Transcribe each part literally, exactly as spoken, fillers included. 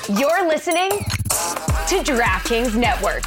You're listening to DraftKings Network.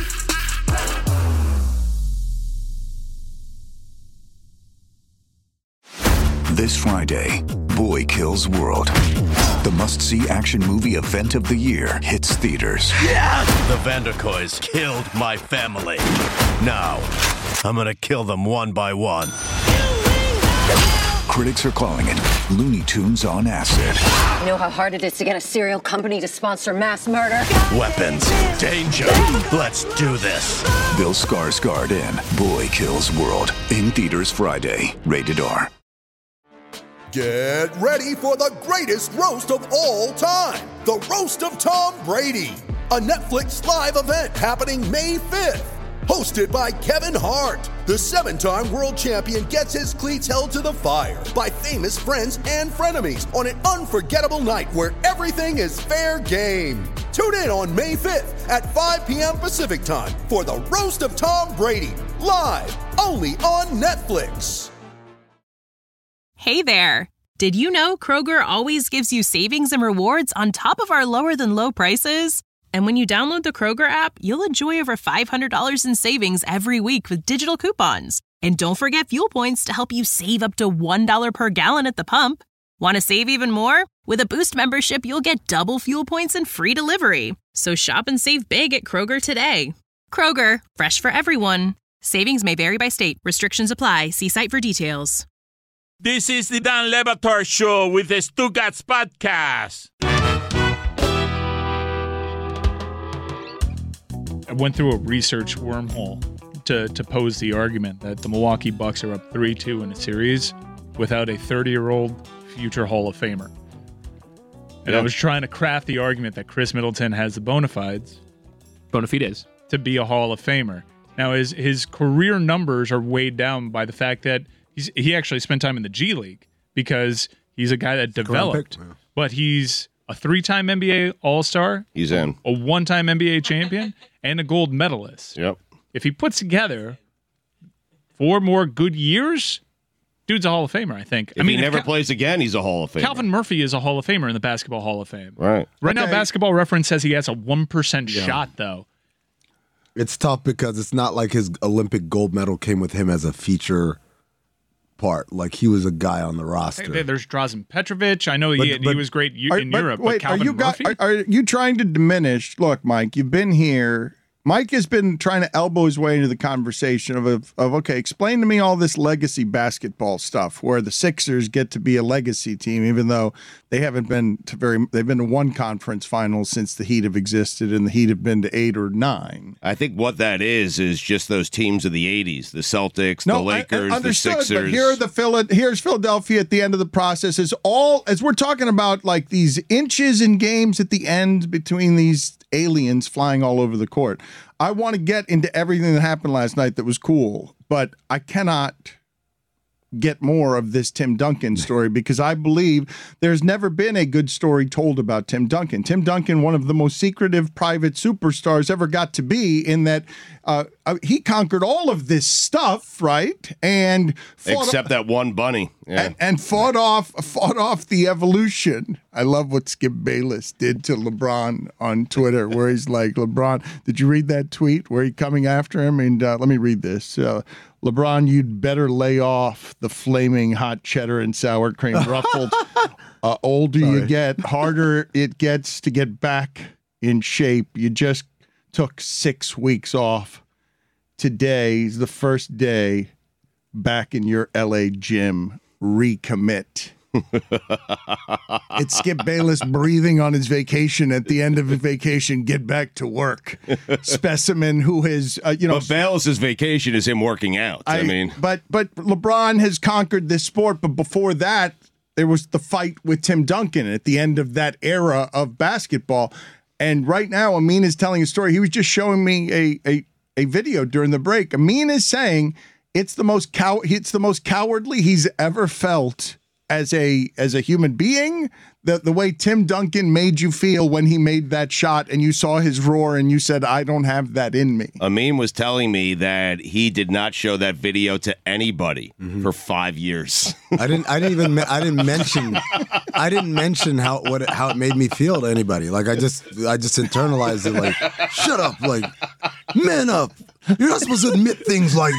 This Friday, Boy Kills World. The must-see action movie event of the year hits theaters. Yeah! The Vanderkoys killed my family. Now, I'm gonna kill them one by one. Critics are calling it Looney Tunes on acid. You know how hard it is to get a serial company to sponsor mass murder? Weapons, danger, let's do this. Bill Skarsgård in Boy Kills World. In theaters Friday. Rated R. Get ready for the greatest roast of all time. The Roast of Tom Brady. A Netflix live event happening May fifth. Hosted by Kevin Hart. The seven-time world champion gets his cleats held to the fire by famous friends and frenemies on an unforgettable night where everything is fair game. Tune in on May fifth at five p.m. Pacific time for the Roast of Tom Brady. Live only on Netflix. Hey there! Did you know Kroger always gives you savings and rewards on top of our lower-than-low prices? And when you download the Kroger app, you'll enjoy over five hundred dollars in savings every week with digital coupons. And don't forget fuel points to help you save up to one dollar per gallon at the pump. Want to save even more? With a Boost membership, you'll get double fuel points and free delivery. So shop and save big at Kroger today. Kroger, fresh for everyone. Savings may vary by state. Restrictions apply. See site for details. This is the Dan Le Batard Show with the Stugats Podcast. I went through a research wormhole to, to pose the argument that the Milwaukee Bucks are up three two in a series without a thirty-year-old future Hall of Famer. And yep. I was trying to craft the argument that Chris Middleton has the bona fides. Bona fides. To be a Hall of Famer. Now, his, his career numbers are weighed down by the fact that He's, he actually spent time in the G League because he's a guy that developed, yeah. But he's a three-time N B A All-Star. He's in. A one-time N B A champion and a gold medalist. Yep. If he puts together four more good years, dude's a Hall of Famer, I think. If I mean, he never Cal- plays again, he's a Hall of Famer. Calvin Murphy is a Hall of Famer in the Basketball Hall of Fame. Right. Right okay. now, Basketball Reference says he has a one percent yeah. shot, though. It's tough because it's not like his Olympic gold medal came with him as a feature part. Like he was a guy on the roster. Hey, there's Drazen Petrovic. I know but, he, but, he was great in are, Europe. But wait, but Calvin are you Murphy? Got, are, are you trying to diminish? Look, Mike, you've been here. Mike has been trying to elbow his way into the conversation of, of, of, okay, explain to me all this legacy basketball stuff where the Sixers get to be a legacy team, even though they haven't been to very, they've been to one conference final since the Heat have existed, and the Heat have been to eight or nine. I think what that is is just those teams of the eighties, the Celtics, no, the Lakers, I, I the Sixers. But here are the Phila- here's Philadelphia at the end of the process. Is all as we're talking about like these inches in games at the end between these aliens flying all over the court. I want to get into everything that happened last night that was cool, but I cannot get more of this Tim Duncan story because I believe there's never been a good story told about Tim Duncan. Tim Duncan, one of the most secretive private superstars ever got to be, in that uh, he conquered all of this stuff, right? And except that one bunny, yeah. and, and fought off fought off the evolution. I love what Skip Bayless did to LeBron on Twitter, where he's like, "LeBron, did you read that tweet where he's coming after him?" And uh, let me read this. Uh, LeBron, you'd better lay off the flaming hot cheddar and sour cream ruffled. uh, older Sorry. you get, harder it gets to get back in shape. You just took six weeks off. Today's the first day back in your L A gym. Recommit. It's Skip Bayless breathing on his vacation at the end of his vacation. Get back to work. Specimen who has, uh, you know. But Bayless's vacation is him working out. I, I mean. But, but LeBron has conquered this sport. But before that, there was the fight with Tim Duncan at the end of that era of basketball. And right now, Amin is telling a story. He was just showing me a, a, a video during the break. Amin is saying it's the most cow- it's the most cowardly he's ever felt as a as a human being. The the way Tim Duncan made you feel when he made that shot and you saw his roar and you said, I don't have that in me. Amin was telling me that he did not show that video to anybody mm-hmm. for five years. I didn't I didn't even I didn't mention I didn't mention how what it, how it made me feel to anybody. Like I just I just internalized it. Like shut up. Like man up. You're not supposed to admit things like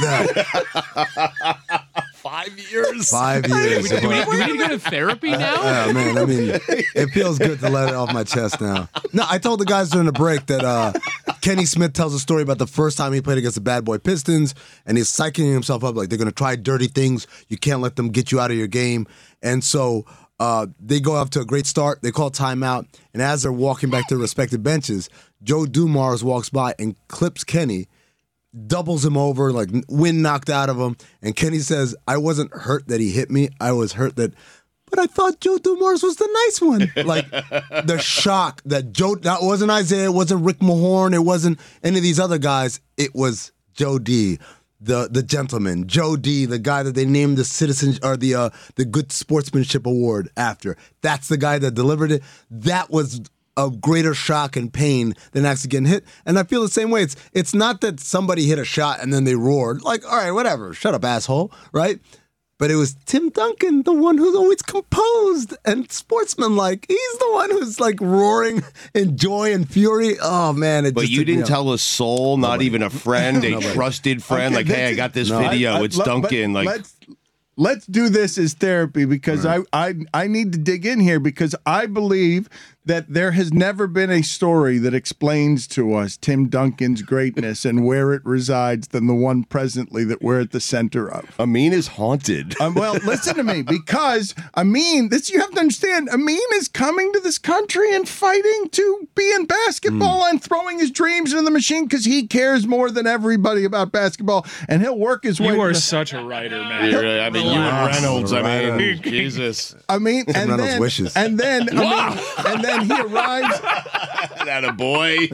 that. Five years. Five years. Do we, do we need to go to therapy now? Yeah, man. I mean, it feels good to let it off my chest now. No, I told the guys during the break that uh, Kenny Smith tells a story about the first time he played against the Bad Boy Pistons, and he's psyching himself up like they're going to try dirty things. You can't let them get you out of your game. And so uh, they go off to a great start. They call timeout, and as they're walking back to their respective benches, Joe Dumars walks by and clips Kenny, doubles him over, like wind knocked out of him. And Kenny says, I wasn't hurt that he hit me. I was hurt that, but I thought Joe Dumars was the nice one. Like the shock that Joe, that wasn't Isaiah, it wasn't Rick Mahorn, it wasn't any of these other guys. It was Joe D, the the gentleman. Joe D, the guy that they named the citizen or the uh, the Good Sportsmanship Award after. That's the guy that delivered it. That was a greater shock and pain than actually getting hit. And I feel the same way. It's it's not that somebody hit a shot and then they roared. Like, all right, whatever. Shut up, asshole. Right? But it was Tim Duncan, the one who's always composed and sportsmanlike. He's the one who's like roaring in joy and fury. Oh, man. It but just you didn't me tell a soul, not Nobody. even a friend, a Nobody. trusted friend. Okay, like, hey, I this- got this No. video. I- I- it's let- Duncan. but Like, let's let's do this as therapy because I, I I need to dig in here because I believe that there has never been a story that explains to us Tim Duncan's greatness and where it resides than the one presently that we're at the center of. Amin is haunted. Um, well, listen to me, because Amin, this you have to understand, Amin is coming to this country and fighting to be in basketball Mm. and throwing his dreams into the machine because he cares more than everybody about basketball, and he'll work his way. You are to- such a writer, man. You're really- I mean, you and Relax. Reynolds. I Right mean, on. Jesus. I mean, and Reynolds then, wishes. and then, I mean, and then he arrives. That a boy.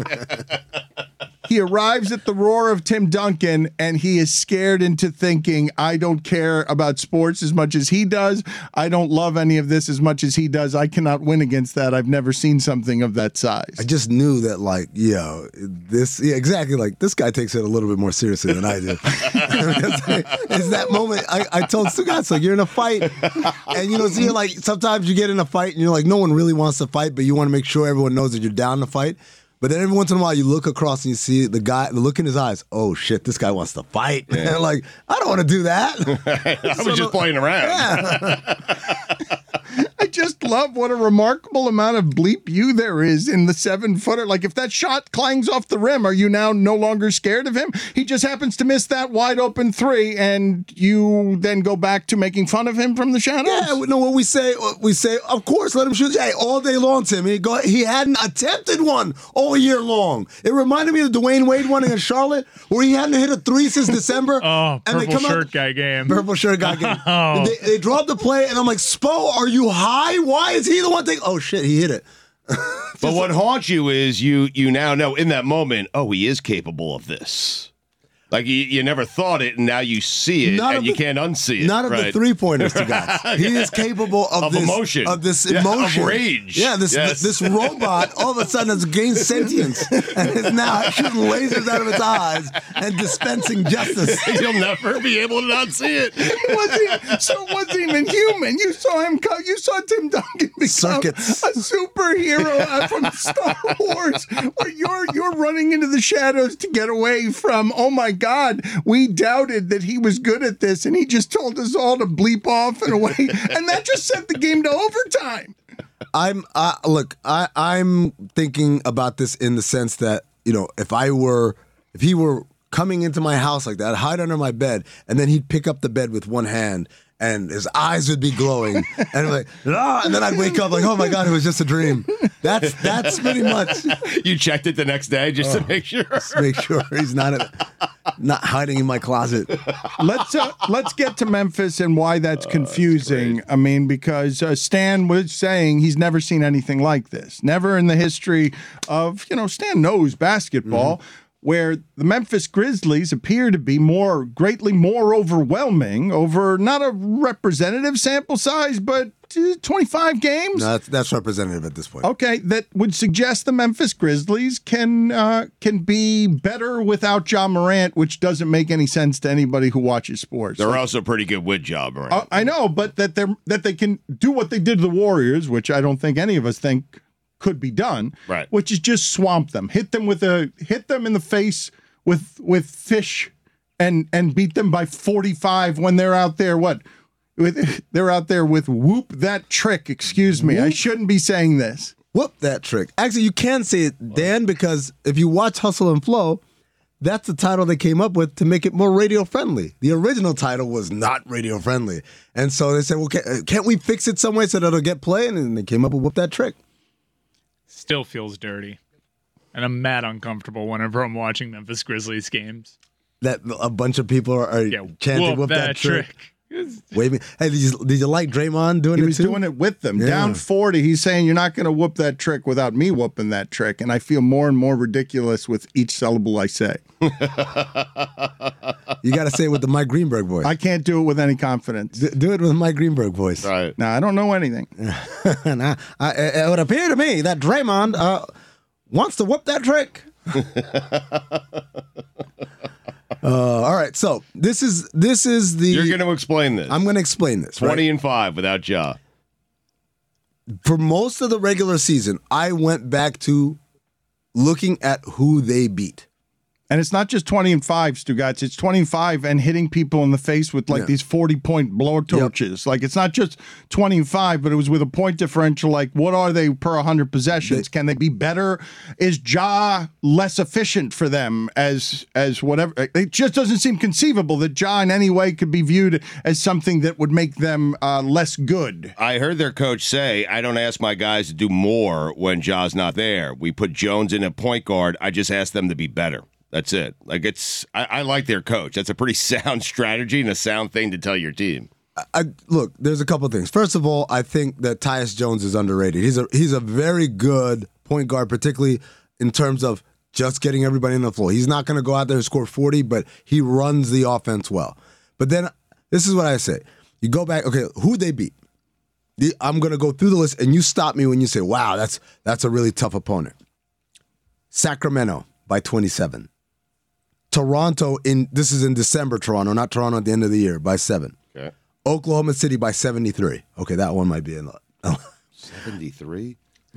He arrives at the roar of Tim Duncan, and he is scared into thinking, I don't care about sports as much as he does. I don't love any of this as much as he does. I cannot win against that. I've never seen something of that size. I just knew that, like, yo, this, yeah, exactly. Like, this guy takes it a little bit more seriously than I do. it's, like, it's that moment. I, I told Stugatz, like, you're in a fight, and you know, so you're like, sometimes you get in a fight, and you're like, no one really wants to fight, but you want to make sure everyone knows that you're down to fight. But then every once in a while, you look across and you see the guy, the look in his eyes. Oh shit, this guy wants to fight. Yeah. Like, I don't want to do that. I was So just the- playing around. Yeah. I just love what a remarkable amount of bleep you there is in the seven footer. Like if that shot clangs off the rim, are you now no longer scared of him? He just happens to miss that wide open three, and you then go back to making fun of him from the shadows. Yeah, we know what we say. We say, of course, let him shoot. Hey, all day long, Timmy. Go. He hadn't attempted one all year long. It reminded me of the Dwayne Wade one against Charlotte, where he hadn't hit a three since December. Oh, and they purple come shirt out, guy game. Purple shirt guy game. Oh. They, they dropped the play, and I'm like, Spo, are you high? Why is he the one taking? Oh shit, he hit it. But what haunts you is you you now know in that moment, oh, he is capable of this. Like you, you never thought it, and now you see it, Not and of you the- can't unsee it. Not of right? the three pointers, to guys. He is capable of, Of this emotion. of this Yeah, of emotion, rage. Yeah, this Yes. this robot all of a sudden has gained sentience and is now shooting lasers out of its eyes and dispensing justice. You'll never be able to not see it. Was he, so it wasn't even human. You saw him. Co- you saw Tim Duncan become Circuits. a superhero uh, from Star Wars. Where you're you're running into the shadows to get away from. Oh my God, we doubted that he was good at this, and he just told us all to bleep off and away, and that just sent the game to overtime. I'm uh, look. I I'm thinking about this in the sense that, you know, if I were, if he were coming into my house like that, I'd hide under my bed, and then he'd pick up the bed with one hand, and his eyes would be glowing, and I'm like, ah, and then I'd wake up like, oh my God, it was just a dream. That's that's pretty much. You checked it the next day just to make sure. Just make sure he's not a, not hiding in my closet. Let's uh, let's get to Memphis and why that's confusing. I mean, because uh, Stan was saying he's never seen anything like this. Never in the history of, you know, Stan knows basketball. where the Memphis Grizzlies appear to be more greatly more overwhelming over not a representative sample size, but twenty-five games. No, that's, that's representative at this point. Okay, that would suggest the Memphis Grizzlies can uh, can be better without Ja Morant, which doesn't make any sense to anybody who watches sports. They're like, also pretty good with Ja Morant. uh, I know, but that they're that they can do what they did to the Warriors, which I don't think any of us think could be done, right? Which is just swamp them, hit them with a hit them in the face with with fish, and and beat them by forty-five when they're out there. What? With they're out there with whoop that trick. Excuse me, Whoop. I shouldn't be saying this. Whoop that trick. Actually, you can say it, Dan, because if you watch Hustle and Flow, that's the title they came up with to make it more radio friendly. The original title was not radio friendly, and so they said, "Well, can't, can't we fix it some way so that it'll get play?" And they came up with Whoop That Trick. Still feels dirty. And I'm mad uncomfortable whenever I'm watching Memphis Grizzlies games. That a bunch of people are, are yeah, chanting whoop Whoop That, that Trick. trick. Waving. Hey, did you, did you like Draymond doing he it was too? doing it with them. Yeah. Down forty, he's saying you're not going to whoop that trick without me whooping that trick. And I feel more and more ridiculous with each syllable I say. You got to say it with the Mike Greenberg voice. I can't do it with any confidence. D- do it with Mike Greenberg voice. Right. Now, I don't know anything. and I, I, it would appear to me that Draymond uh, wants to whoop that trick. Uh, all right, so this is this is the. You're going to explain this. I'm going to explain this. Twenty right? and five without Ja. For most of the regular season, I went back to looking at who they beat. And it's not just twenty and five, Stugotz. It's twenty and five and hitting people in the face with like Yeah. these forty-point blowtorches. Yep. Like it's not just twenty and five, but it was with a point differential. Like what are they per one hundred possessions? They, Can they be better? Is Ja less efficient for them as as whatever? It just doesn't seem conceivable that Ja in any way could be viewed as something that would make them uh, less good. I heard their coach say, I don't ask my guys to do more when Ja's not there. We put Jones in a point guard. I just ask them to be better. That's it. Like it's, I, I like their coach. That's a pretty sound strategy and a sound thing to tell your team. I, I, look, there's a couple of things. First of all, I think that Tyus Jones is underrated. He's a he's a very good point guard, particularly in terms of just getting everybody on the floor. He's not going to go out there and score forty, but he runs the offense well. But then this is what I say: you go back. Okay, who they beat? The, I'm going to go through the list, and you stop me when you say, "Wow, that's that's a really tough opponent." Sacramento by twenty-seven. Toronto in this is in December. Toronto, not Toronto at the end of the year, by seven. Okay. Oklahoma City by seventy-three. Okay, that one might be in. seventy-three.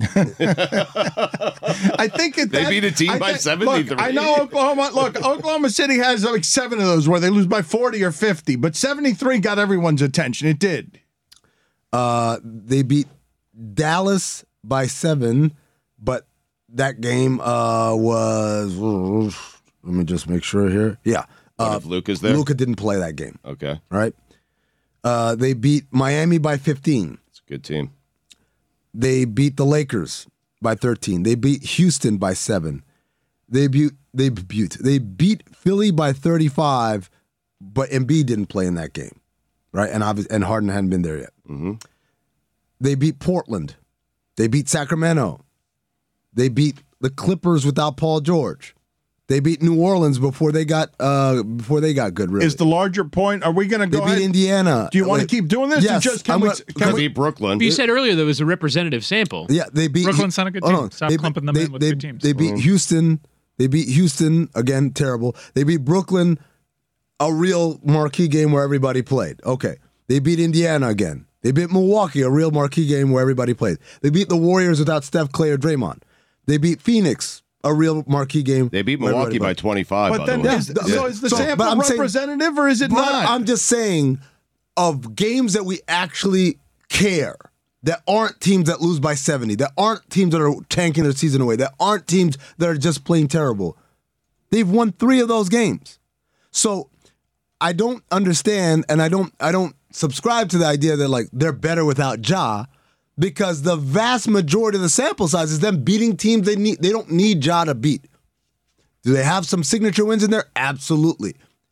I think it, they that, beat a team I by think, seventy-three. Look, I know Oklahoma. Look, Oklahoma City has like seven of those where they lose by forty or fifty, but seventy-three got everyone's attention. It did. Uh, they beat Dallas by seven, but that game uh, was. Let me just make sure here. Yeah. What Uh, if Luka's there? Luka didn't play that game. Okay. Right? Uh, they beat Miami by fifteen. It's a good team. They beat the Lakers by thirteen. They beat Houston by seven. They beat they beat they beat Philly by thirty-five, but Embiid didn't play in that game. Right? And obvi- and Harden hadn't been there yet. Mm-hmm. They beat Portland. They beat Sacramento. They beat the Clippers without Paul George. They beat New Orleans before they got uh, before they got good. Really, is the larger point? Are we going to they go? beat ahead? Indiana. Do you want to Like, keep doing this? Yes, or just can I'm we? gonna- Can They we? beat Brooklyn. You said earlier there was a representative sample. Yeah, they beat Brooklyn's not a good hold team. on. Stop They- clumping them they- in with they- good teams. They beat Mhm. Houston. They beat Houston again. Terrible. They beat Brooklyn. A real marquee game where everybody played. Okay. They beat Indiana again. They beat Milwaukee, a real marquee game where everybody played. They beat the Warriors without Steph, Clay, or Draymond. They beat Phoenix, a real marquee game. They beat where Milwaukee everybody by played. twenty-five, But by then, the way. is, Yeah. so is the So, but sample I'm saying- representative or is it But not? I'm just saying, of games that we actually care, that aren't teams that lose by seventy, that aren't teams that are tanking their season away, that aren't teams that are just playing terrible. They've won three of those games. So I don't understand, and I don't I don't subscribe to the idea that like they're better without Ja, because the vast majority of the sample size is them beating teams they need. They don't need Ja to beat. Do they have some signature wins in there? Absolutely.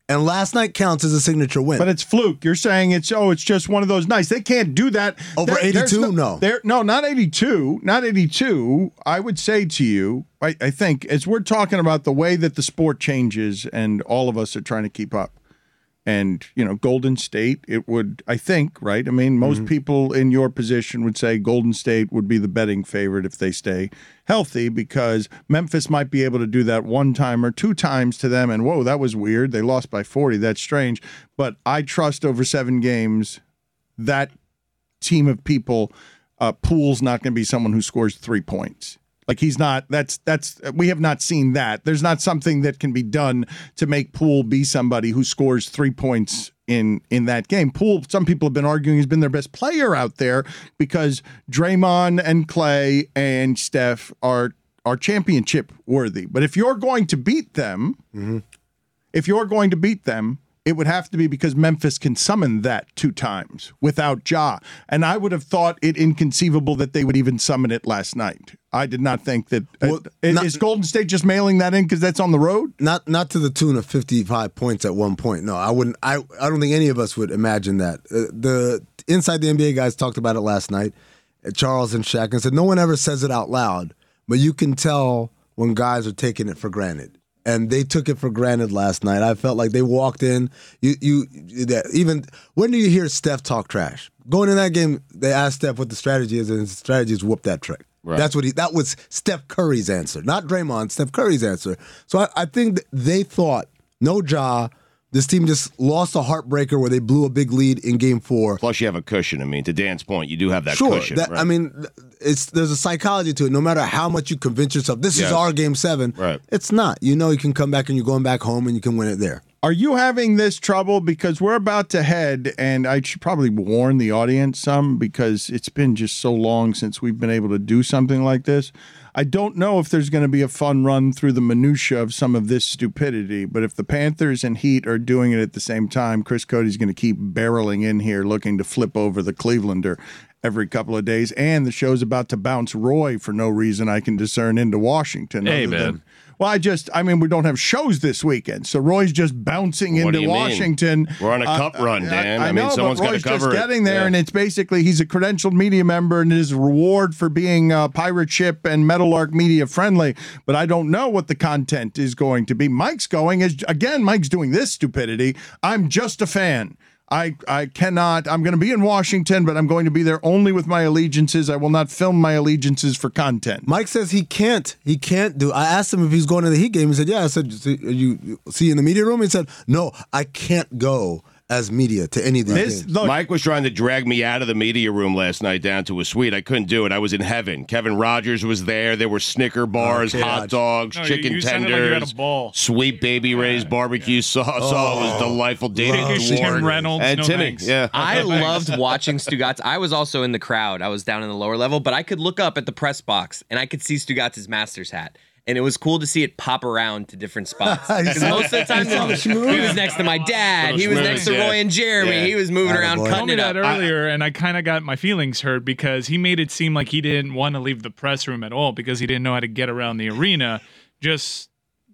And last night counts as a signature win. But it's fluke. You're saying it's, oh, it's just one of those nights. They can't do that. Over There- there's eighty-two? No. There, no, not eighty-two. Not eighty-two. I would say to you, I, I think, as we're talking about the way that the sport changes and all of us are trying to keep up. And, you know, Golden State, it would, I think, right? I mean, most Mm-hmm. people in your position would say Golden State would be the betting favorite if they stay healthy because Memphis might be able to do that one time or two times to them. And, whoa, that was weird. They lost by forty. That's strange. But I trust over seven games that team of people, uh, Poole's not going to be someone who scores three points. Like he's not, that's, that's, we have not seen that. There's not something that can be done to make Poole be somebody who scores three points in, in that game. Poole, some people have been arguing he's been their best player out there because Draymond and Clay and Steph are, are championship worthy. But if you're going to beat them, Mm-hmm. if you're going to beat them, it would have to be because Memphis can summon that two times without Ja. And I would have thought it inconceivable that they would even summon it last night. I did not think that. Well, uh, not- is Golden State just mailing that in because that's on the road? Not not to the tune of fifty-five points at one point. No, I wouldn't. I, I don't think any of us would imagine that. Uh, the Inside the N B A guys talked about it last night, uh, Charles and Shaq, and said no one ever says it out loud, but you can tell when guys are taking it for granted. And they took it for granted last night. I felt like they walked in. You, you, that even when do you hear Steph talk trash? Going in that game, they asked Steph what the strategy is, and his strategy is whoop that trick. Right. That's what he. That was Steph Curry's answer, not Draymond. Steph Curry's answer. So I, I think that they thought no Ja. This team just lost a heartbreaker where they blew a big lead in Game Four. Plus, you have a cushion. I mean, to Dan's point, you do have that sure, cushion. that, right? I mean, it's there's a psychology to it. No matter how much you convince yourself, this Yes. is our Game Seven. Right. It's not. You know, you can come back and you're going back home and you can win it there. Are you having this trouble? Because we're about to head, and I should probably warn the audience some because it's been just so long since we've been able to do something like this. I don't know if there's going to be a fun run through the minutia of some of this stupidity, but if the Panthers and Heat are doing it at the same time, Chris Cody's going to keep barreling in here looking to flip over the Clevelander every couple of days, and the show's about to bounce Roy for no reason I can discern into Washington. Hey, other man. Than, well, I just, I mean, we don't have shows this weekend, so Roy's just bouncing What do into you mean? Washington. We're on a cup run, Dan. I, I mean, know, someone's but gotta Roy's cover just it. getting there, Yeah. and it's basically he's a credentialed media member, and his reward for being uh, Pirate Ship and Meadowlark Media friendly. But I don't know what the content is going to be. Mike's going as again. Mike's doing this stupidity. I'm just a fan. I, I cannot, I'm going to be in Washington, but I'm going to be there only with my allegiances. I will not film my allegiances for content. Mike says he can't. He can't do. I asked him if he's going to the Heat game. He said, "Yeah." I said, "So you, you see you in the media room?" He said, "No, I can't go as media to any of these This, games." look, Mike was trying to drag me out of the media room last night down to a suite. I couldn't do it. I was in heaven. Kevin Rogers was there. There were Snicker bars, Okay. hot dogs, No, you- chicken you sounded tenders, like you had a ball. sweet baby Ray's barbecue sauce. Oh, it was delightful. David Dickish, Dwork Tim Reynolds, and no Timmy. thanks. Yeah, I loved watching Stugatz. I was also in the crowd. I was down in the lower level, but I could look up at the press box and I could see Stugatz's Masters hat. And it was cool to see it pop around to different spots. Because most of the time, he was next to my dad. He was next to Roy and Jeremy. Yeah. He was moving around, Attaboy. He told cutting me it that up. earlier, and I kind of got my feelings hurt because he made it seem like he didn't want to leave the press room at all because he didn't know how to get around the arena. Just,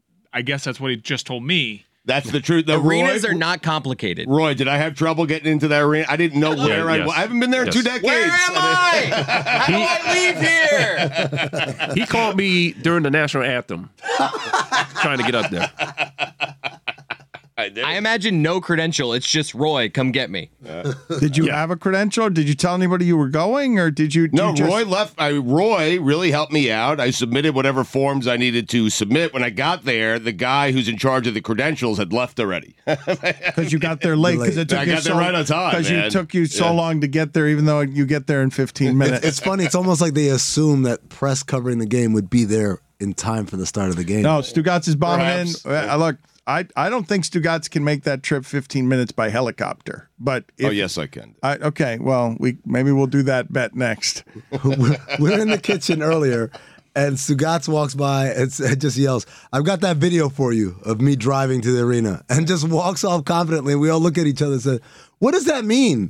I guess that's what he just told me. that's the truth. The Arenas Roy, are not complicated. Roy, did I have trouble getting into that arena? I didn't know where Yeah, I yes. was. I haven't been there in Yes. two decades. Where am I? How do I leave here? He called me during the national anthem, trying to get up there. I did. I imagine no credential. It's just Roy, come get me. did you have a credential? Did you tell anybody you were going, or did you? did No, you just- Roy left. I, Roy really helped me out. I submitted whatever forms I needed to submit. When I got there, the guy who's in charge of the credentials had left already. Because you got there late. Because it took I you got there so, right on time, Because you man. took you so Yeah. long to get there, even though you get there in fifteen minutes. It's funny. It's almost like they assume that press covering the game would be there in time for the start of the game. No, Stugatz is bombing Perhaps. in. Uh, look, I, I don't think Stugatz can make that trip fifteen minutes by helicopter. But if, Oh, yes, I can. I, okay, well, we maybe we'll do that bet next. we're, we're in the kitchen earlier, and Stugatz walks by and s- and just yells, "I've got that video for you of me driving to the arena," and just walks off confidently. We all look at each other and say, "What does that mean?"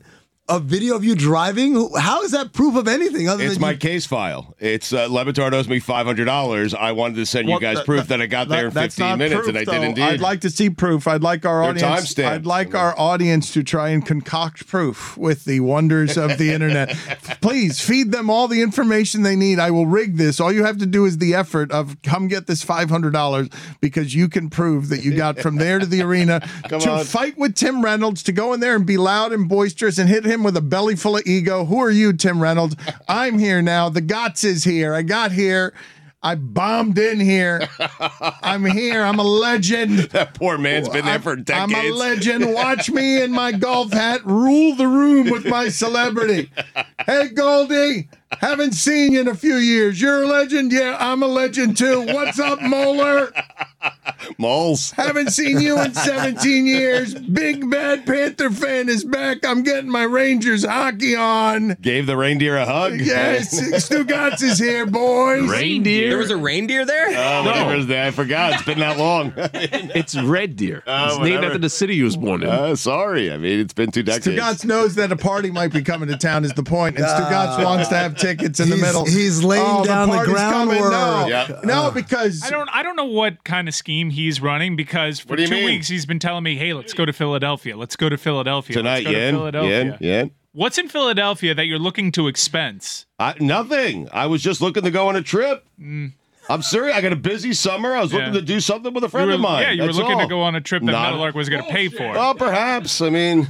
a video of you driving? How is that proof of anything other It's than my you- case file. It's uh, Levitar owes me five hundred dollars. I wanted to send Well, you guys that- proof that I got there in That's fifteen not minutes, proof, and I though. did indeed. I'd like to see proof. I'd like our They're audience. timestamped. I'd like our audience to try and concoct proof with the wonders of the internet. Please feed them all the information they need. I will rig this. All you have to do is the effort of come get this five hundred dollars because you can prove that you got from there to the arena Come to on. fight with Tim Reynolds, to go in there and be loud and boisterous and hit him with a belly full of ego. Who are you, Tim Reynolds? I'm here now. The Gots is here. I got here. I bombed in here. I'm here. I'm a legend. That poor man's been there I'm- for decades. I'm a legend. Watch me in my golf hat rule the room with my celebrity. Hey, Goldie. Haven't seen you in a few years. You're a legend? Yeah, I'm a legend too. What's up, Moeller? Moles. Haven't seen you in seventeen years. Big Bad Panther fan is back. I'm getting my Rangers hockey on. Gave the reindeer a hug. Yes, Stugatz is here, boys. Reindeer? There was a reindeer there? Oh, whatever it is that. I forgot. It's been that long. It's Red Deer. Oh, it's named whatever. after the city he was born in. Uh, sorry. I mean, it's been two decades. Stugatz knows that a party might be coming to town is the point, and Stugatz wants to have tickets in the He's- middle. he's laying oh, down the party's coming. groundwork. No, Yeah. no, because I don't I don't know what kind of scheme he's running because for What do you two mean? weeks he's been telling me, "Hey, let's go to Philadelphia. Let's go to Philadelphia. Tonight, let's go to yen, Philadelphia." yen, yen. What's in Philadelphia that you're looking to expense? I, nothing. I was just looking to go on a trip. I'm serious. I got a busy summer. I was looking Mm. Yeah. to do something with a You friend were, of mine. yeah, you were That's looking all. to go on a trip that Not- Meadowlark was going to pay for. Well, perhaps. I mean,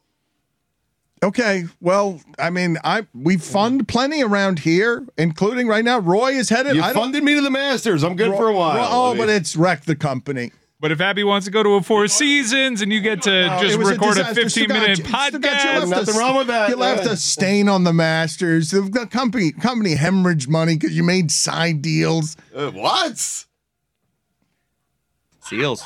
okay. Well, I mean, I we fund plenty around here, including right now. Roy is headed. you I don't- funded me to the Masters. I'm good Ro- for a while. Ro- oh, I mean, but it's wrecked the company. But if Abby wants to go to a Four Seasons and you get to No, just it was a record a disaster. fifteen minute Stugatz- Stugatz, you podcast, left Nothing a- wrong with that, You left yeah. a stain on the Masters. The company company hemorrhaged money because you made side deals. uh, what? Seals.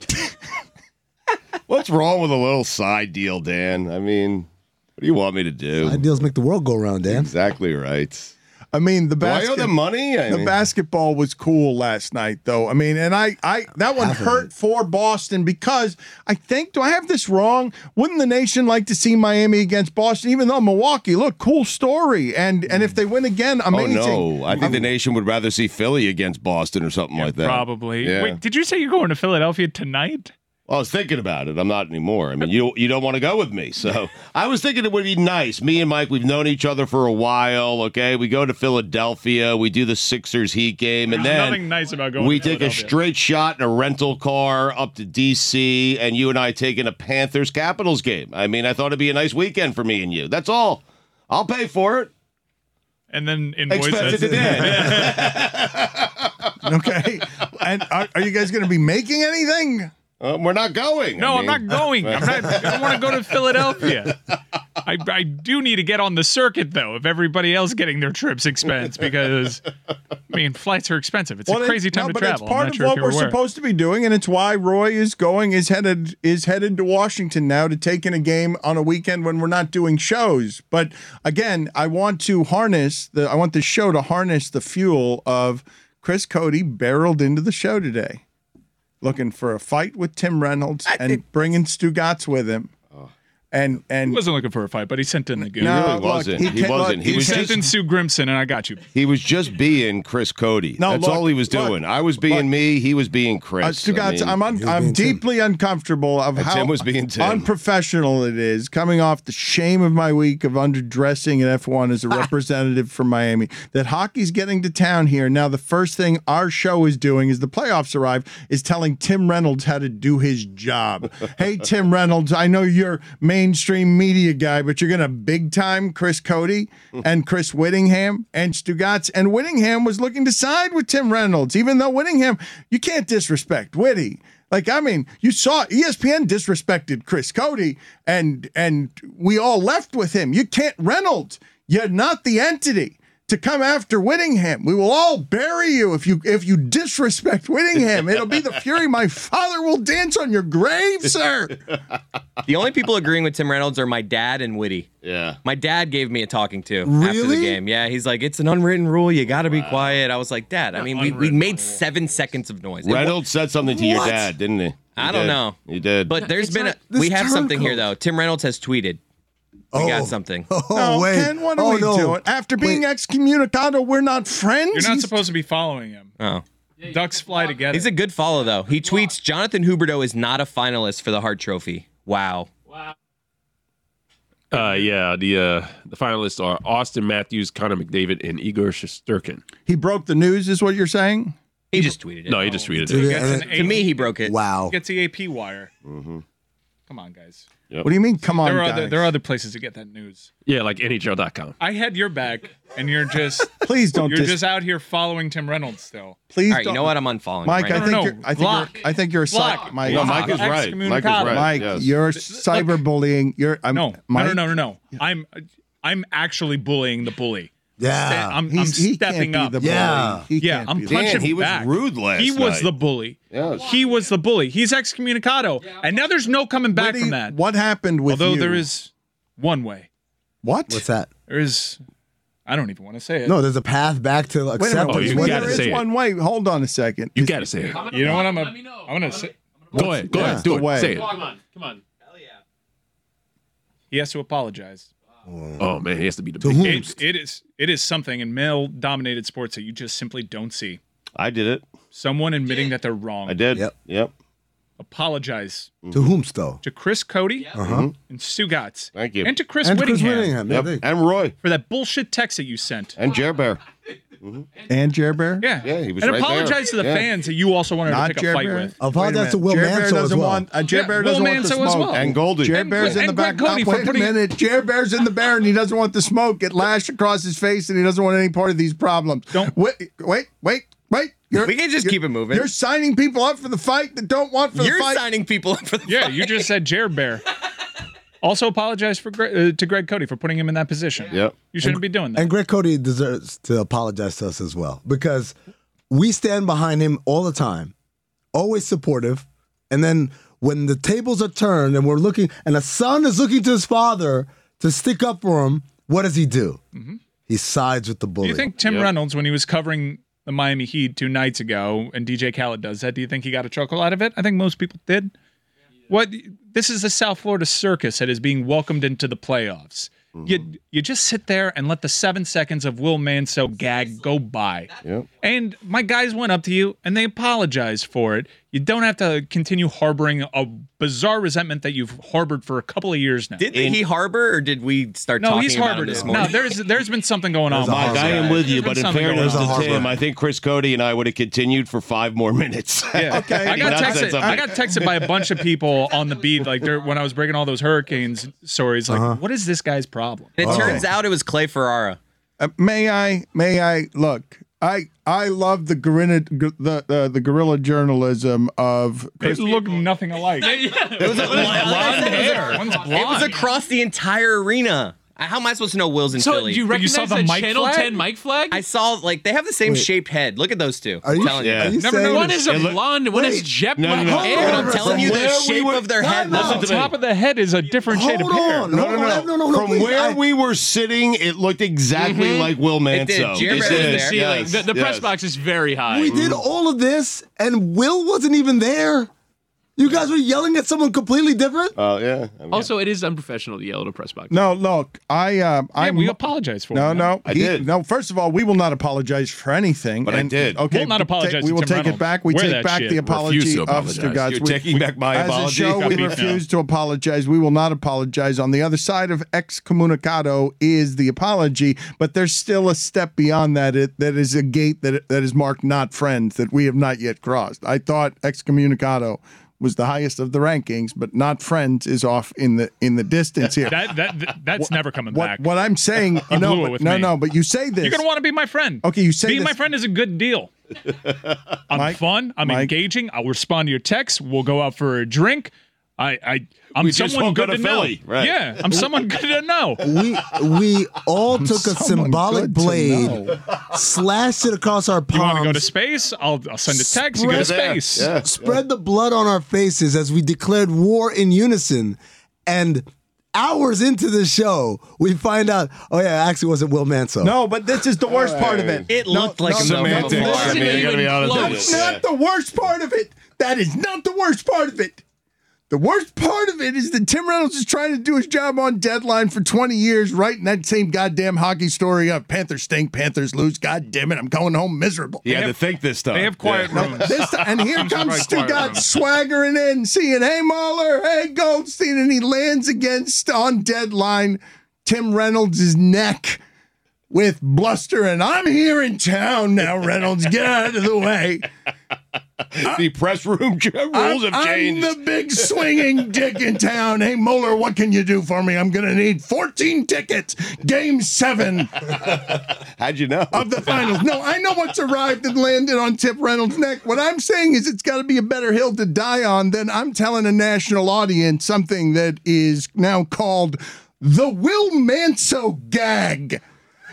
What's wrong with a little side deal, Dan? I mean, what do you want me to do? Side deals make the world go round, Dan. Exactly right. I mean, the Do I owe basket, them money? I the mean- basketball was cool last night, though. I mean, and I, I that one hurt for Boston because I think, do I have this wrong? Wouldn't the nation like to see Miami against Boston? Even though Milwaukee, look, cool story, and and if they win again, amazing. Oh no! I think the nation would rather see Philly against Boston or something like that. probably. Yeah. Wait, did you say you're going to Philadelphia tonight? Well, I was thinking about it. I'm not anymore. I mean, you you don't want to go with me, so I was thinking it would be nice. Me and Mike, we've known each other for a while. Okay, we go to Philadelphia. We do the Sixers Heat game, and There's then nothing nice about going we to take a Philadelphia. straight shot in a rental car up to D C, and you and I take in a Panthers Capitals game. I mean, I thought it'd be a nice weekend for me and you. That's all. I'll pay for it. And then invoice Expense it us. to Dan. Okay, and are, are you guys going to be making anything? Uh, we're not going. No, I I'm mean- not going. I'm not, I don't want to go to Philadelphia. I, I do need to get on the circuit, though, if everybody else getting their trips expense, because, I mean, flights are expensive. It's Well, a it- crazy time no, to but travel. It's part I'm not of sure what if we're you're aware. supposed to be doing, and it's why Roy is going is headed is headed to Washington now to take in a game on a weekend when we're not doing shows. But again, I want to harness the I want the show to harness the fuel of Chris Cody barreled into the show today, looking for a fight with Tim Reynolds and bringing Stugatz with him. And and He wasn't looking for a fight, but he sent in the goon. No, He really look, wasn't. he He, can't- wasn't. look, He He was sent just in Sue Grimson, and I got you. he was just being Chris Cody. No, That's look, all he was look, doing. I was being look. me. He was being Chris. Uh, Stugatz, I mean, I'm un- I'm deeply uncomfortable of And how Tim was being Tim. unprofessional it is, coming off the shame of my week of underdressing in F one as a representative for Miami. That hockey's getting to town here now. The first thing our show is doing, as the playoffs arrive, is telling Tim Reynolds how to do his job. Hey, Tim Reynolds, I know you're mainstream media guy, but you're gonna big time Chris Cody and Chris Whittingham and Stugatz. And Whittingham was looking to side with Tim Reynolds, even though Whittingham, you can't disrespect Whitty. Like, I mean, you saw E S P N disrespected Chris Cody, and and we all left with him. You can't, Reynolds, you're not the entity to come after Whittingham. We will all bury you if you if you disrespect Whittingham. It'll be the fury. My father will dance on your grave, sir. The only people agreeing with Tim Reynolds are my dad and Whitty. Yeah. My dad gave me a talking to after the Really? game. Yeah, he's like, it's an unwritten rule. You got to be quiet. I was like, Dad, I mean, we, we unwritten made seven seconds of noise. It wa- Reynolds said something to your What? dad, didn't he? He I don't did. know. He did. But there's It's been a, not- this we have something here, turncoat. though. Tim Reynolds has tweeted. We Oh. got something. Oh, no, wait. Ken, what are oh, we no. doing? After being excommunicado, we're not friends? You're not He's- supposed to be following him. Oh. Ducks fly together. He's a good follow, though. He tweets, Jonathan Huberdeau is not a finalist for the Hart Trophy. Wow. Uh, yeah, the uh, the finalists are Austin Matthews, Connor McDavid, and Igor Shesterkin. He broke the news, is what you're saying? He just tweeted it. No, he just tweeted He it. gets an To me, he broke it. Wow. He gets the A P wire. Mm-hmm. Come on, guys. Yep. What do you mean, come on, There are guys? other, there are other places to get that news. Yeah, like N H L dot com. I had your back, and you're just Please don't You're dis- just out here following Tim Reynolds still. Please All right, don't. you know what? I'm unfollowing. Mike, him right I think No, no, you're. I think block. you're. I think you're. a Block. Psych, Mike, No, Mike is right. Mike is right. Mike, yes. you're cyberbullying. You're. I'm, No, Mike, no, no, no, no, no. I'm I'm actually bullying the bully. Yeah. I'm, I'm He's- he can't stepping be up. the bully. Yeah. He Yeah, can't I'm be the- punching Dan, he was back. rude last He was night. the bully. Yes. He was the bully. He's excommunicado, and now there's no coming back What do from you- that. What happened with Although you? there is one way. What? What's that? There is. I don't even want to say it. No, there's a path back to Wait a acceptance. minute. Oh, you What- gotta there is say it. one way. Hold on a second. You Is- got to say it. You know what? I'm a. I'm gonna say. Go ahead. Go Yeah. ahead. Do The way. it. Say it. Come on, come on. He has to apologize. Oh, man. He has to be the To big whom? It, it is. It is something in male-dominated sports that you just simply don't see. I did it. Someone admitting that they're wrong. I did. Yep. Yep. Apologize To whom, though? to Chris Cody Uh-huh. and Stu Gatz. Thank you. And to Chris And Chris Whittingham Whittingham. Yep. Yeah, they- And Roy. for that bullshit text that you sent. And Jer Bear. And Jer Bear? Yeah. Yeah, he was and right apologize there. to the Yeah. fans that you also wanted Not to pick Jer a fight Bear. with. Apologize Wait a to Will minute. Jer Bear Manso as doesn't well. want. Uh, Jer Yeah, Bear Will doesn't want the Manso smoke. as well. And Goldie. Jer And- Bear's in and the Greg back. Cody Now, for wait a putting- minute. Jer Bear's in the bear, and he doesn't want the smoke. Get lashed across his face, and he doesn't want any part of these problems. Don't- wait, wait, wait, wait. You're- We can just you're- keep it moving. You're signing people up for the fight that don't want for You're the fight. signing people up for the Yeah, fight. you just said Jared Bear. Also apologize for Gre- uh, to Greg Cody for putting him in that position. Yep. You shouldn't be doing that. And Greg Cody deserves to apologize to us as well because we stand behind him all the time, always supportive. And then when the tables are turned and we're looking, and a son is looking to his father to stick up for him, what does he do? Mm-hmm. He sides with the Do bully. you think Tim Reynolds, when he was covering the Miami Heat two nights ago, and D J Khaled does that, do you think he got a chuckle out of it? I think most people did. What? This is the South Florida circus that is being welcomed into the playoffs. You you just sit there and let the seven seconds of Will Manso gag go by. Yep. And my guys went up to you and they apologized for it. You don't have to continue harboring a bizarre resentment that you've harbored for a couple of years now. Did he harbor, or did we start no, talking he's about him harbored this it. morning? No, there's there's been something going on. There's a with Mike, this I guy. am with you, There's but been in something fairness going to on. Tim, I think Chris Cody and I would have continued for five more minutes. Yeah. Okay. I got Not said texted. something. I got texted by a bunch of people on the beat, like they're- when I was breaking all those Hurricanes stories. Like, Uh-huh. what is this guy's problem? And it turns out it was Clay Ferrara. Uh, may I? May I? Look, I I love the gorilla the uh, the guerrilla journalism of They Chris. look nothing alike. It was, a, like I said, it was a- One's it was blonde. across the entire arena. How am I supposed to know Will's in So, Philly? do you But you recognize saw the the mic Channel flag? ten mic flag? I saw like they have the same Wait. shaped head. Look at those two. Are you, I'm telling you. Yeah. are you Never saying One is a It look- blonde, and one is Wait. jet No, black no, no. hair. But Hold I'm on, telling you, the from where shape we were- of their head. No, no. The Listen to top me. of the head is a different shade Hold of hair. on. No, Hold no, on. no. No, no, no, From please, where I- we were sitting, it looked exactly like Will Manso. did. Jer It Bear was did. there. The ceiling. Yes, The, the press yes. box is very high. We did all of this, and Will wasn't even there. You guys were yelling at someone completely different. Oh yeah. I mean, Also, it is unprofessional to yell at a press box. No, look, I um, Yeah, I'm we apologize for No, him. no, I he- did. No, first of all, we will not apologize for anything. But I and- did. Okay, We'll not ta- apologize We to will Tim take Reynolds. it back. We Wear take that back shit. the Refuse apology to of apologize. Stugatz. You're We- taking back my As apology? a show, Got we beef now. refuse to apologize. We will not apologize. On the other side of excommunicado is the apology, but there's still a step beyond that. It, that is a gate that that is marked not friends that we have not yet crossed. I thought excommunicado was the highest of the rankings, but not friends is off in the in the distance here. That, that, that that's never coming what, back. what I'm saying, You no, blew it but- with no, me. no, but you say this. You're gonna want to be my friend. Okay, you say being this- my friend is a good deal. I'm Mike, fun. I'm Mike. engaging. I'll respond to your texts. We'll go out for a drink. I, I, I'm We just someone won't go good to to know. Philly, right. Yeah, I'm someone good to know. We we all took a someone symbolic good to blade, know. slashed it across our palms. You want to go to space? I'll, I'll send a text. You go to Spread- space. Yeah. spread the blood on our faces as we declared war in unison. And hours into the show, we find out, oh yeah, it actually wasn't Will Manso. No, but this is the worst part of it. It looked like him though from Semantics. afar. I mean, you gotta be honest with That's you. not the worst part of it. That is not the worst part of it. The worst part of it is that Tim Reynolds is trying to do his job on Deadline for twenty years, writing that same goddamn hockey story of Panthers stink, Panthers lose. God damn it, I'm going home miserable. He had to think this time. They have quiet Yeah. rooms. This time, and here Comes comes right Stu quiet Gott rooms. swaggering in, seeing, hey, Mahler, hey, Goldstein, and he lands against, on Deadline, Tim Reynolds' neck with bluster, and I'm here in town now, Reynolds, get out of the way. The press room rules I'm, have changed. I'm the big swinging dick in town. Hey, Moeller, what can you do for me? I'm going to need fourteen tickets. Game seven How'd you know? of the finals. No, I know what's arrived and landed on Tip Reynolds' neck. What I'm saying is it's got to be a better hill to die on than I'm telling a national audience something that is now called the Will Manso gag.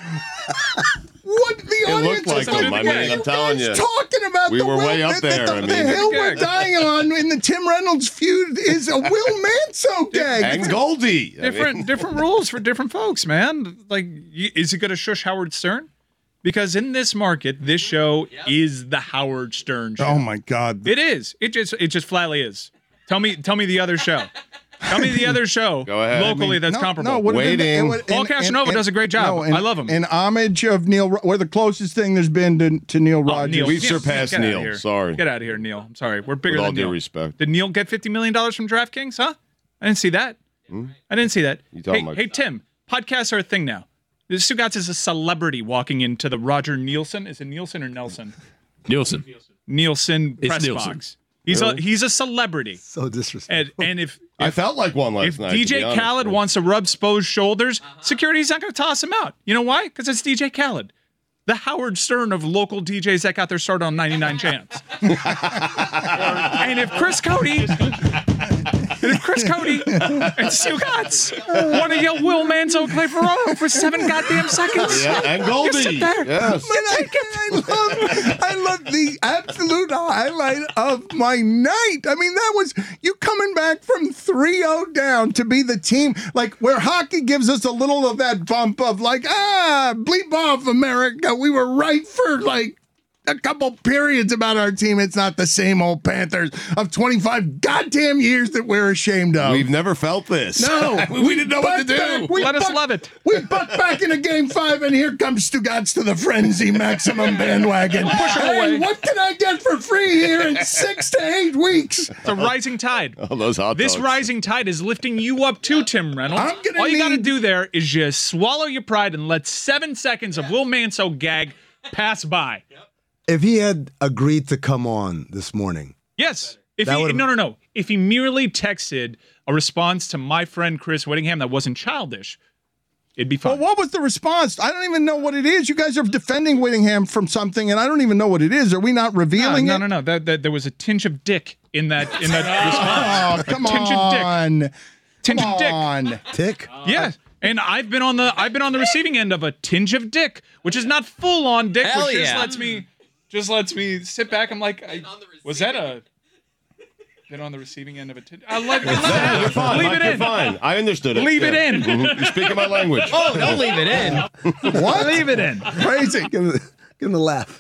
What the It audience looked like is him. I mean, I'm telling you. talking about We the were Will, way up the, there, The, I the mean. hill we're dying on in the Tim Reynolds feud is a Will Manso gag. And Goldie. I Different mean- different rules for different folks, man. Like, y- is it going to shush Howard Stern? Because in this market, this show is the Howard Stern show. Oh my God! It is. It just it just flatly is. Tell me tell me the other show. Tell me the other show Go ahead. locally I mean, that's no, comparable. No, Waiting. Paul Casanova does a great job. I love him. In homage of Neil, Ro- we're the closest thing there's been to, to Neil Oh, Rogers. Neil, We've get- surpassed get outta Neil. here. Sorry. Get out of here, Neil. I'm sorry. We're bigger With all than due Neil. respect. Did Neil get fifty million dollars from DraftKings, huh? I didn't see that. I didn't see that. You talking Hey, about- hey, Tim, podcasts are a thing now. Stu Gatz is a celebrity walking into the Roger Nielsen. Is it Nielsen or Nelson? Nielsen. Nielsen It's press Nielsen. box. He's a he's a celebrity. So disrespectful. And and if I felt like one last if night. D to J be honest. Khaled wants to rub Spo's shoulders, security's not going to toss him out. You know why? Because it's D J Khaled, the Howard Stern of local D Js that got their start on ninety-nine Champs. And if Chris Cody, if Chris Cody and Stu Gatz want to yell Will Manzo play Ferraro for seven goddamn seconds, Yeah, and Goldie. you sit there. Yes. But I, I love, I love the absolute highlight of my night. I mean, that was you coming back from three oh down to be the team, like where hockey gives us a little of that bump of like, ah, bleep off America. We were right for like a couple periods about our team. It's not the same old Panthers of twenty-five goddamn years that we're ashamed of. We've never felt this. No, we didn't know what to bucked do. back. We Let us bucked- love it. We bucked back into game five, and here comes Stu Gatz to the frenzy maximum bandwagon. Push her away. What can I get for free here in six to eight weeks? It's a rising tide. Oh, those hot This dogs. rising tide is lifting you up too, Tim Reynolds. I'm gonna All you got to need- do there is just swallow your pride and let seven seconds of Will Manso gag pass by. If he had agreed to come on this morning, Yes. If That he, would've- no, no, no. If he merely texted a response to my friend Chris Whittingham that wasn't childish, it'd be Well, fine. what was the response? I don't even know what it is. You guys are defending Whittingham from something, and I don't even know what it is. Are we not no, revealing no, it? no, no. That, that, there was a tinge of dick in that in that response. Oh, come a tinge of dick. on. Tinge Come of dick. on. tick. Yeah. And I've been on the I've been on the receiving end of a tinge of dick, which is not full on dick, Hell which just yeah. lets me just lets me sit back. I'm like, I, was that a been on the receiving end of a tinge? I like Yeah, you're fine. Leave Mike, it you're in. fine. I understood it. Leave it Yeah. in. Mhm. You're speaking my language. Oh, don't leave it in. What? Leave it in. Crazy. Give him, give him a laugh.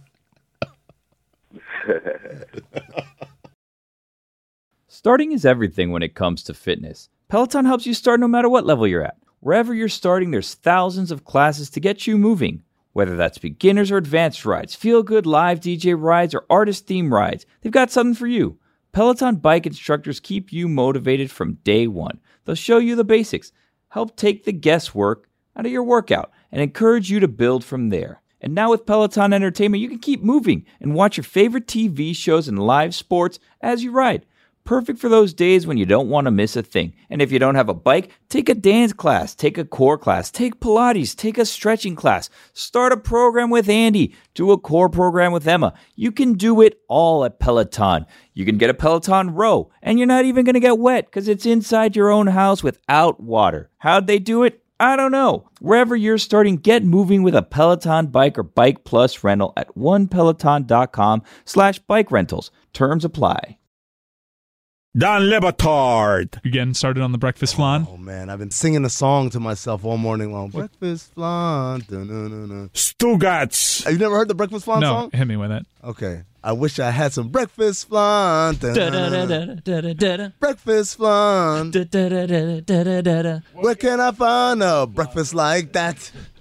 Starting is everything when it comes to fitness. Peloton helps you start no matter what level you're at. Wherever you're starting, there's thousands of classes to get you moving. Whether that's beginners or advanced rides, feel-good live D J rides, or artist-themed rides, they've got something for you. Peloton bike instructors keep you motivated from day one. They'll show you the basics, help take the guesswork out of your workout, and encourage you to build from there. And now with Peloton Entertainment, you can keep moving and watch your favorite T V shows and live sports as you ride. Perfect for those days when you don't want to miss a thing. And if you don't have a bike, take a dance class, take a core class, take Pilates, take a stretching class, start a program with Andy, do a core program with Emma. You can do it all at Peloton. You can get a Peloton row, and you're not even going to get wet because it's inside your own house without water. How'd they do it? I don't know. Wherever you're starting, get moving with a Peloton bike or Bike Plus rental at one peloton dot com slash bike rentals. Terms apply. Dan Le Batard. You getting started on the breakfast flan? Oh man, I've been singing a song to myself all morning long. Breakfast flan. Dun-dun-dun-dun. Stugats. Have you never heard the breakfast flan no, song? hit me with it. Okay. I wish I had some breakfast flan. Breakfast flan. Where can I find a breakfast like that?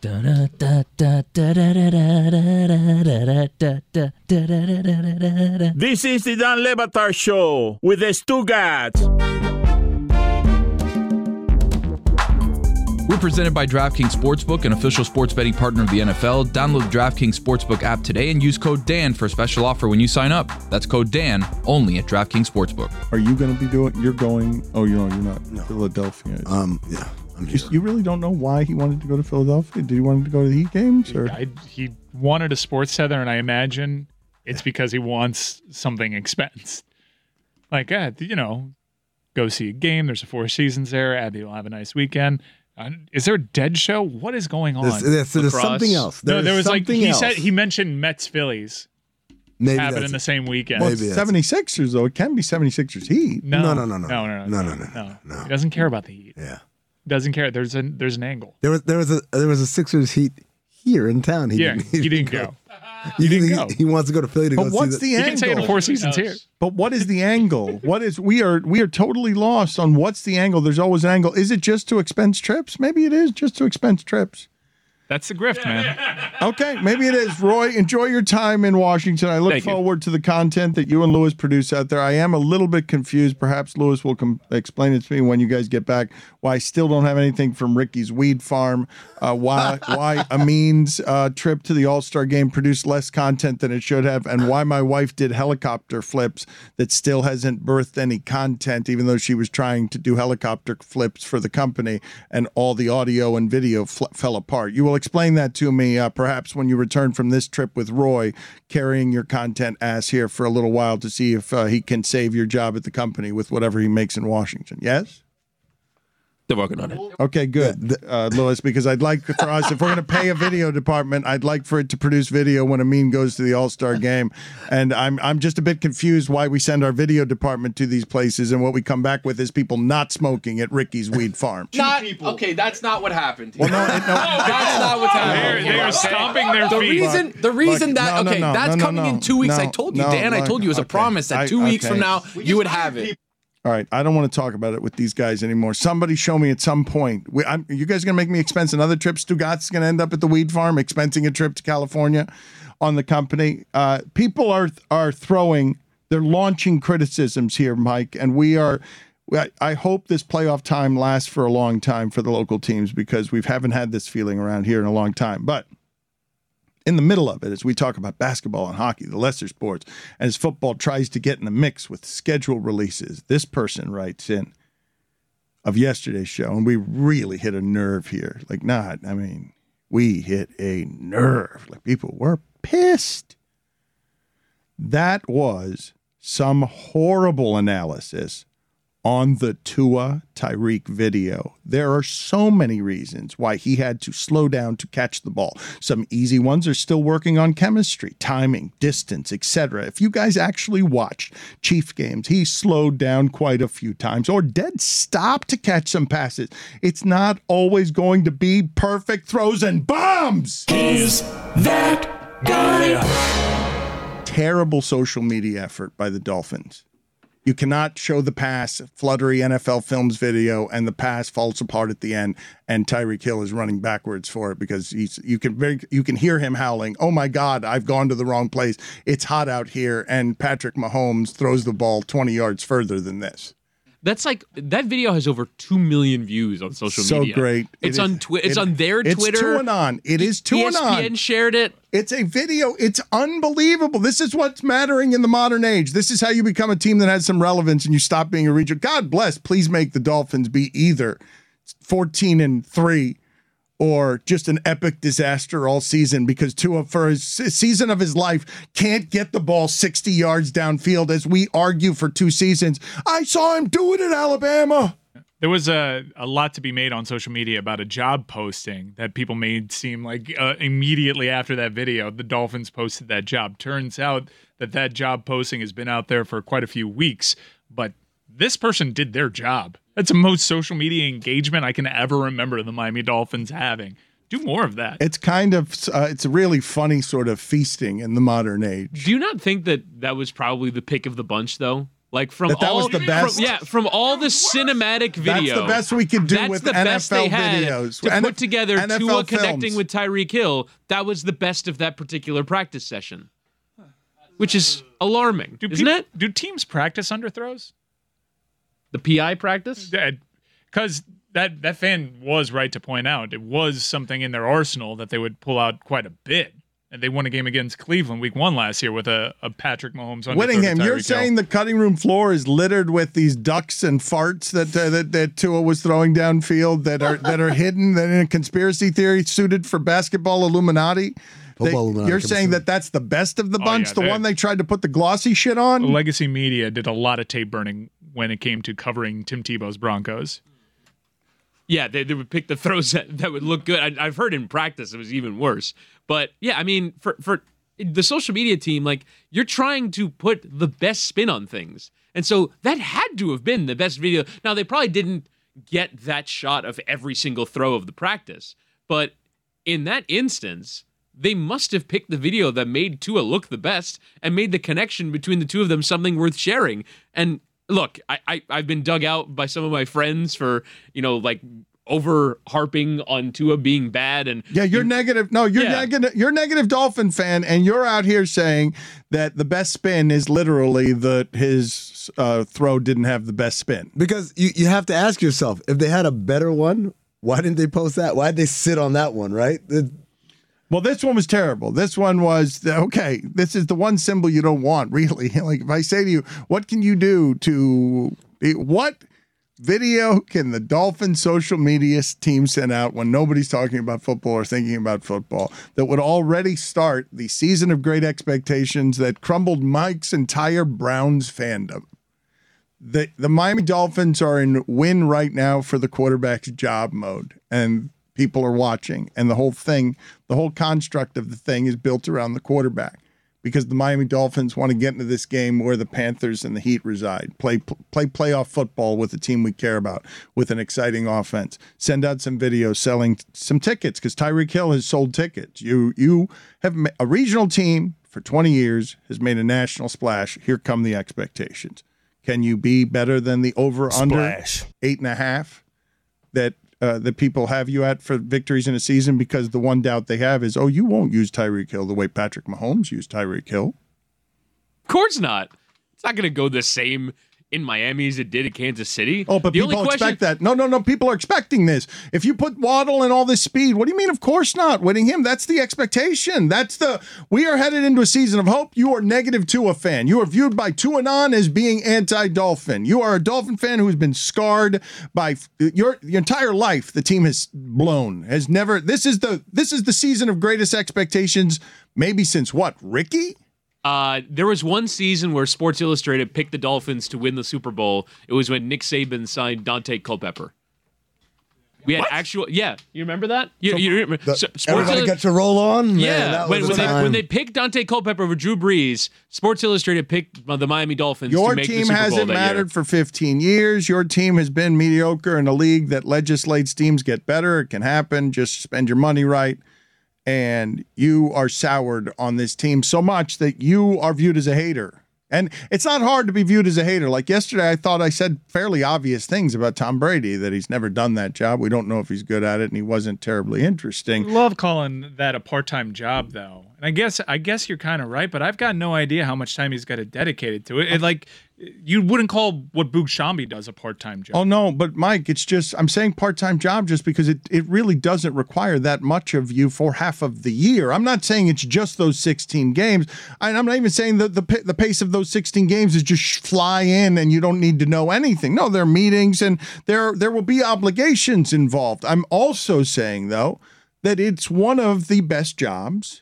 This is the Dan Le Batard Show with the Stugats. We're presented by DraftKings Sportsbook, an official sports betting partner of the N F L. Download the DraftKings Sportsbook app today and use code Dan for a special offer when you sign up. That's code Dan only at DraftKings Sportsbook. Are you going to be doing? You're going. Oh, you're you're not. No. Philadelphia. Um. Yeah. I'm you, you really don't know why he wanted to go to Philadelphia? Did he want to go to the Heat games? Or I, he wanted a sports tether, and I imagine it's because he wants something expensed. Like, uh, you know, go see a game. There's a Four Seasons there. Abby will have a nice weekend. Uh, is there a dead show? What is going on? There's, there's, there's something else. There no, there was like he else. said he mentioned Mets Phillies. Maybe happen in the same weekend. Well, seventy-sixers though. It can be seventy-sixers Heat. No, no, no, no, no, no, no, no, no, no, no, no. no. He doesn't care about the Heat. Yeah, doesn't care. There's a there's an angle. There was there was a there was a Sixers Heat here in town. He yeah, didn't, he, he didn't go. He, didn't he, go. he wants to go to Philly to but go what's see the, the angle? He can say the Four Seasons here. But what is the angle? What is we are we are totally lost on what's the angle. There's always an angle. Is it just to expense trips? Maybe it is just to expense trips. That's the grift, man. Okay, maybe it is. Roy, enjoy your time in Washington. I look Thank you. forward to the content that you and Lewis produce out there. I am a little bit confused. Perhaps Lewis will com- explain it to me when you guys get back. Why I still don't have anything from Ricky's Weed Farm. Uh, why why Amin's uh, trip to the All-Star Game produced less content than it should have, and why my wife did helicopter flips that still hasn't birthed any content, even though she was trying to do helicopter flips for the company, and all the audio and video fl- fell apart. You will explain that to me uh, perhaps when you return from this trip with Roy, carrying your content ass here for a little while to see if uh, he can save your job at the company with whatever he makes in Washington. Yes? They're working on it. Okay, good, uh, Lewis, because I'd like for us, if we're going to pay a video department, I'd like for it to produce video when Amin goes to the All-Star game. And I'm I'm just a bit confused why we send our video department to these places, and what we come back with is people not smoking at Ricky's Weed Farm. Not, okay, that's not what happened. Well, no, it- no, that's not what's happening. They're, they're stomping their the feet. reason, the reason Look, that no, okay, no, no, that's no, coming no, in two weeks. no, I told you, no, Dan. I look, told you it was a okay. promise that I- two weeks okay. from now you would have it. All right, I don't want to talk about it with these guys anymore. Somebody show me at some point. We, I'm, you guys going to make me expense another trip? Stugat's going to end up at the weed farm expensing a trip to California on the company. Uh, people are are throwing, they're launching criticisms here, Mike, and we are. I, I hope this playoff time lasts for a long time for the local teams because we haven't had this feeling around here in a long time. But in the middle of it, as we talk about basketball and hockey, the lesser sports, and as football tries to get in the mix with schedule releases, this person writes in of yesterday's show, and we really hit a nerve here. Like, not, I mean, we hit a nerve. Like, people were pissed. That was some horrible analysis on the Tua Tyreek video. There are so many reasons why he had to slow down to catch the ball. Some easy ones are still working on chemistry, timing, distance, et cetera. If you guys actually watched Chief games, he slowed down quite a few times or dead stop to catch some passes. It's not always going to be perfect throws and bombs. He's that guy. Terrible social media effort by the Dolphins. You cannot show the pass, fluttery N F L Films video, and the pass falls apart at the end, and Tyreek Hill is running backwards for it because he's you can very you can hear him howling, "Oh my God, I've gone to the wrong place. It's hot out here." And Patrick Mahomes throws the ball twenty yards further than this. That's like that video has over two million views on social So media. great. It's It on is- Twi- It's it- on their it's Twitter. to and on. It is to E and S P N on. shared it. It's a video. It's unbelievable. This is what's mattering in the modern age. This is how you become a team that has some relevance and you stop being a region. God bless. Please make the Dolphins be either fourteen and three or just an epic disaster all season because Tua, for his season of his life, can't get the ball sixty yards downfield as we argue for two seasons. I saw him do it at Alabama. There was a, a lot to be made on social media about a job posting that people made seem like uh, immediately after that video, the Dolphins posted that job. Turns out that that job posting has been out there for quite a few weeks, but this person did their job. That's the most social media engagement I can ever remember the Miami Dolphins having. Do more of that. It's kind of, uh, it's a really funny sort of feasting in the modern age. Do you not think that that was probably the pick of the bunch, though? Like from That that all, was the best? From, yeah, from all the cinematic video. That's the best we could do that's with the N F L best they had videos. to N F- put together N F L Tua films. connecting with Tyreek Hill. That was the best of that particular practice session, which is alarming, do isn't peop- it? Do teams practice underthrows? The P I practice? Because that, that fan was right to point out it was something in their arsenal that they would pull out quite a bit. And they won a game against Cleveland week one last year with a, a Patrick Mahomes underthrow. Whittingham, to you're Tyreek saying Hill. the cutting room floor is littered with these ducks and farts that uh, that, that Tua was throwing downfield that are that are hidden, that in a conspiracy theory suited for basketball Illuminati? They- Football Illuminati you're comes saying in. that that's the best of the Oh, bunch, yeah, the they- one they tried to put the glossy shit on? Legacy Media did a lot of tape burning when it came to covering Tim Tebow's Broncos. Yeah, they, they would pick the throws that, that would look good. I, I've heard in practice it was even worse. But yeah, I mean, for for the social media team, like you're trying to put the best spin on things, and so that had to have been the best video. Now they probably didn't get that shot of every single throw of the practice, but in that instance, they must have picked the video that made Tua look the best and made the connection between the two of them something worth sharing. And look, I, I I've been dug out by some of my friends for, you know, like over harping on Tua being bad, and Yeah, you're negative. No, you're Yeah. negative. You're a negative Dolphin fan, and you're out here saying that the best spin is literally that his uh, throw didn't have the best spin. Because you, you have to ask yourself, if they had a better one, why didn't they post that? Why did they sit on that one, right? The- Well, this one was terrible. This one was, okay, this is the one symbol you don't want, really. Like, if I say to you, what can you do to, what video can the Dolphin social media team send out when nobody's talking about football or thinking about football that would already start the season of great expectations that crumbled Mike's entire Browns fandom? The, the Miami Dolphins are in win right now for the quarterback's job mode, and people are watching, and the whole thing, the whole construct of the thing is built around the quarterback because the Miami Dolphins want to get into this game where the Panthers and the Heat reside, play play playoff football with a team we care about, with an exciting offense. Send out some videos selling some tickets because Tyreek Hill has sold tickets. You you have ma- a regional team for twenty years has made a national splash. Here come the expectations. Can you be better than the over under Splash. eight and a half that uh, that people have you at for victories in a season? Because the one doubt they have is, oh, you won't use Tyreek Hill the way Patrick Mahomes used Tyreek Hill. of course not. It's not going to go the same in Miami as it did at Kansas City. Oh, but the people only question, expect that. No, no, no. People are expecting this. If you put Waddle and all this speed, what do you mean? Of course not. Winning him, that's the expectation. That's the. We are headed into a season of hope. You are negative Tua fan. You are viewed by Tuanon as being anti-Dolphin. You are a Dolphin fan who has been scarred by your, your entire life. The team has blown. Has never. This is the. This is the season of greatest expectations. Maybe since what? Ricky? Uh, there was one season where Sports Illustrated picked the Dolphins to win the Super Bowl. It was when Nick Saban signed Dante Culpepper. We had actual, yeah. You remember that? You, you remember? the- so, Sports everybody Illu- gets to roll on? Man, Yeah, that when, was when, a they, time. when they picked Dante Culpepper over Drew Brees, Sports Illustrated picked the Miami Dolphins Your to make the team Super Bowl hasn't that mattered year. for fifteen years. Your team has been mediocre in a league that legislates teams get better. It can happen. Just spend your money right. And you are soured on this team so much that you are viewed as a hater. And it's not hard to be viewed as a hater. Like yesterday, I thought I said fairly obvious things about Tom Brady, that he's never done that job. We don't know if he's good at it, and he wasn't terribly interesting. Love calling that a part-time job, though. And I guess I guess you're kind of right, but I've got no idea how much time he's got to dedicate to it. It like you wouldn't call what Boog Shambi does a part-time job. Oh, no, but Mike, it's just, I'm saying part-time job just because it, it really doesn't require that much of you for half of the year. I'm not saying it's just those sixteen games. And I'm not even saying that the, pa- the pace of those sixteen games is just fly in and you don't need to know anything. No, there are meetings and there, there will be obligations involved. I'm also saying, though, that it's one of the best jobs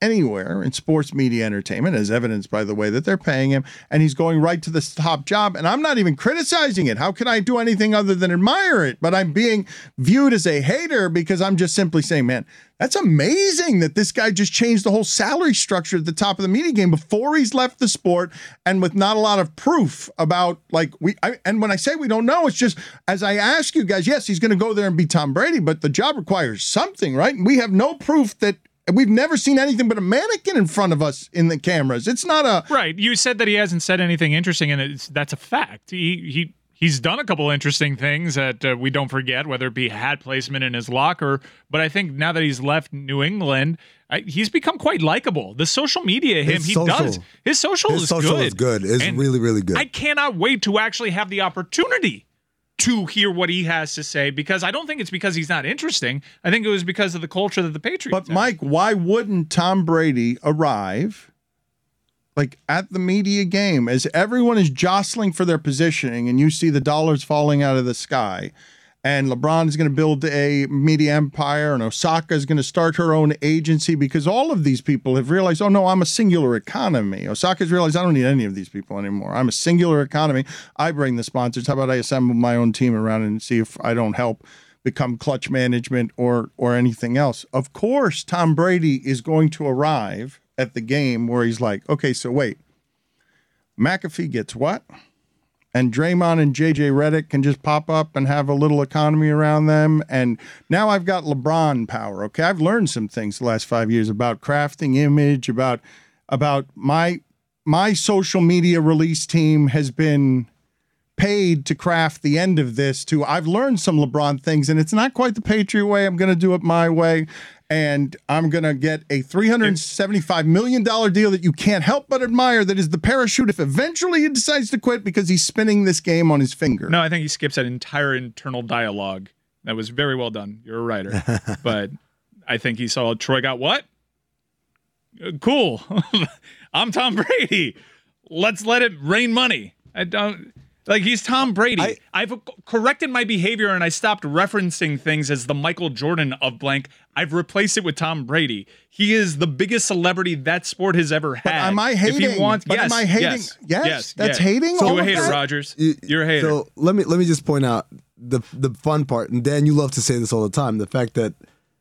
anywhere in sports media entertainment, as evidenced by the way that they're paying him, and he's going right to the top job. And I'm not even criticizing it. How can I do anything other than admire it? But I'm being viewed as a hater because I'm just simply saying, man, that's amazing that this guy just changed the whole salary structure at the top of the media game before he's left the sport, and with not a lot of proof about, like, we, I, and when I say we don't know, it's just, as I ask you guys, yes, he's going to go there and be Tom Brady, but the job requires something, right? And we have no proof that, we've never seen anything but a mannequin in front of us in the cameras. It's not a... Right. You said that he hasn't said anything interesting, and it's, that's a fact. He, he, he's done a couple interesting things that uh, we don't forget, whether it be hat placement in his locker. But I think now that he's left New England, I, he's become quite likable. The social media, him, His he social- does. His social His is social good. is good. It's And really, really good. I cannot wait to actually have the opportunity to hear what he has to say, because I don't think it's because he's not interesting. I think it was because of the culture that the Patriots But Mike, why wouldn't Tom Brady arrive like at the media game as everyone is jostling for their positioning and you see the dollars falling out of the sky, and LeBron is going to build a media empire, and Osaka is going to start her own agency, because all of these people have realized, oh no, I'm a singular economy. Osaka's realized I don't need any of these people anymore. I'm a singular economy. I bring the sponsors. How about I assemble my own team around and see if I don't help become clutch management or or anything else? Of course, Tom Brady is going to arrive at the game where he's like, okay, so wait, McAfee gets what? And Draymond and J J Redick can just pop up and have a little economy around them. And now I've got LeBron power. Okay, I've learned some things the last five years about crafting image, about about my my social media release team has been paid to craft the end of this too. I've learned some LeBron things, and it's not quite the Patriot way. I'm going to do it my way. And I'm going to get a three hundred seventy-five million dollars deal that you can't help but admire, that is the parachute if eventually he decides to quit because he's spinning this game on his finger. No, I think he skips that entire internal dialogue. That was very well done. You're a writer. But I think he saw Troy got what? Uh, Cool. I'm Tom Brady. Let's let it rain money. I don't... Like, he's Tom Brady. I, I've corrected my behavior, and I stopped referencing things as the Michael Jordan of blank. I've replaced it with Tom Brady. He is the biggest celebrity that sport has ever had. But am I hating? If he wants, but yes, am I hating? Yes, Yes, yes that's yes. hating. So all You're a of hater, that? Rogers. You're a hater. So let me let me just point out the the fun part, and Dan, you love to say this all the time. The fact that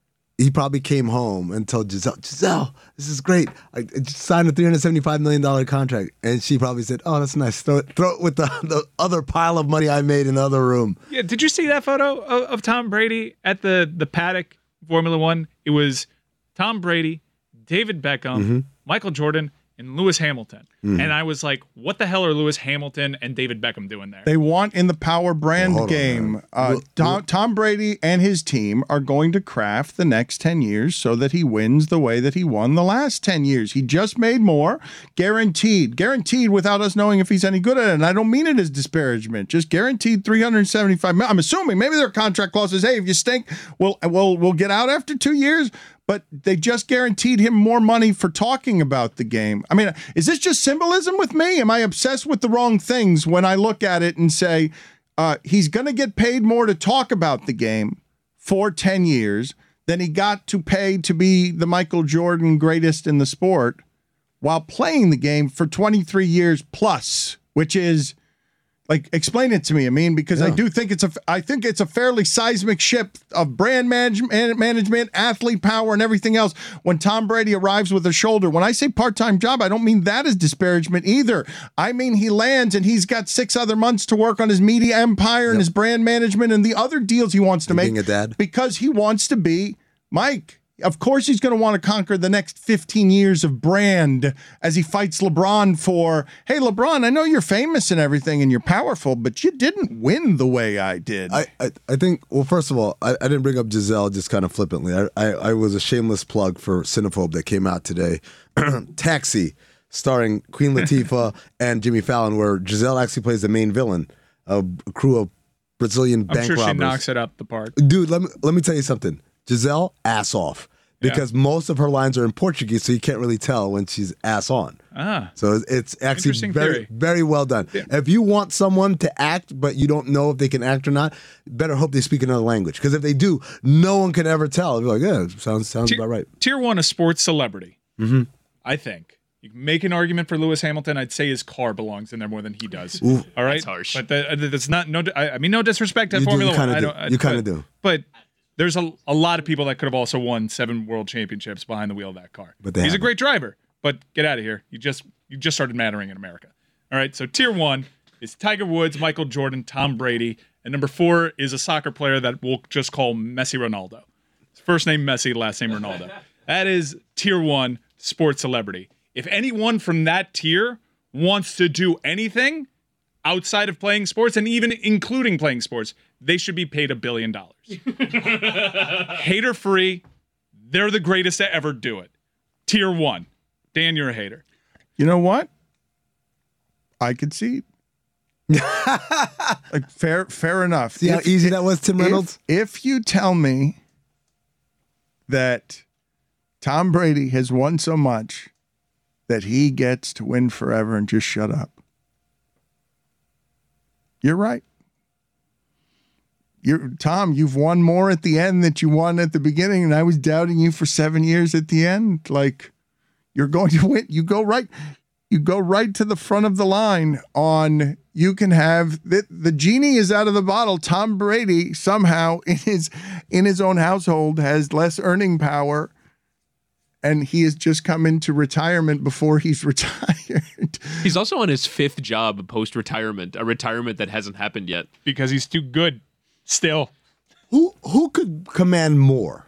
he probably came home and told Giselle, Giselle, this is great. I just signed a three hundred seventy-five million dollars contract. And she probably said, oh, that's nice. Throw it, throw it with the, the other pile of money I made in the other room. Yeah, did you see that photo of, of Tom Brady at the, the paddock Formula One? It was Tom Brady, David Beckham, Mm-hmm. Michael Jordan, and Lewis Hamilton. Mhm. And I was like, what the hell are Lewis Hamilton and David Beckham doing there? They want in the power brand Well, hold on, game. man. uh, Well, Tom, Tom Brady and his team are going to craft the next ten years so that he wins the way that he won the last ten years. He just made more, guaranteed, guaranteed without us knowing if he's any good at it. And I don't mean it as disparagement, just guaranteed three hundred seventy-five million. I'm assuming maybe their contract clause says, hey, if you stink, we'll, we'll, we'll get out after two years. But they just guaranteed him more money for talking about the game. I mean, is this just symbolism with me? Am I obsessed with the wrong things when I look at it and say, uh, he's going to get paid more to talk about the game for ten years than he got to pay to be the Michael Jordan greatest in the sport while playing the game for twenty-three years plus, which is... Like, explain it to me, I mean, because Yeah. I do think it's a, I think it's a fairly seismic shift of brand management, management, athlete power, and everything else. When Tom Brady arrives with a shoulder, when I say part-time job, I don't mean that as disparagement either. I mean he lands and he's got six other months to work on his media empire and his brand management and the other deals he wants to make. Being a dad. Because he wants to be Mike. Of course he's going to want to conquer the next fifteen years of brand as he fights LeBron for, hey, LeBron, I know you're famous and everything and you're powerful, but you didn't win the way I did. I, I, I think, well, first of all, I, I didn't bring up Giselle just kind of flippantly. I, I, I was a shameless plug for Cinephobe that came out today. Taxi, starring Queen Latifah and Jimmy Fallon, where Giselle actually plays the main villain, a crew of Brazilian I'm bank sure robbers. she knocks it up the park. Dude, let me, let me tell you something. Giselle, ass off. Because Yeah. most of her lines are in Portuguese, so you can't really tell when she's ass on. Ah. So it's actually Interesting very, theory. very well done. Yeah. If you want someone to act, but you don't know if they can act or not, better hope they speak another language. Because if they do, no one can ever tell. They're like, yeah, sounds sounds Tier, about right. tier one, a sports celebrity. Mm-hmm. I think. You can make an argument for Lewis Hamilton. I'd say his car belongs in there more than he does. Ooh. All right, That's harsh. But the, that's not no. I, I mean, no disrespect to You do- Formula you kinda One. I do. don't, I- You kinda but- do. But there's a, a lot of people that could have also won seven world championships behind the wheel of that car. But they he's a haven't. great driver. But get out of here. You just you just started mattering in America. All right. So tier one is Tiger Woods, Michael Jordan, Tom Brady, and number four is a soccer player that we'll just call Messi Ronaldo. His first name Messi, last name Ronaldo. That is tier one sports celebrity. If anyone from that tier wants to do anything outside of playing sports and even including playing sports, they should be paid a billion dollars. Hater free. They're the greatest to ever do it. Tier one. Dan, you're a hater. You know what? I could see. Like fair, fair enough. See how easy that was, Tim Reynolds? If, if you tell me that Tom Brady has won so much that he gets to win forever and just shut up, you're right. You're Tom. You've won more at the end than you won at the beginning, and I was doubting you for seven years at the end. Like, you're going to win. You go right. You go right to the front of the line on. You can have the, the genie is out of the bottle. Tom Brady somehow in his in his own household has less earning power, and he has just come into retirement before he's retired. He's also on his fifth job post-retirement, a retirement that hasn't happened yet. Because he's too good still. Who who could command more?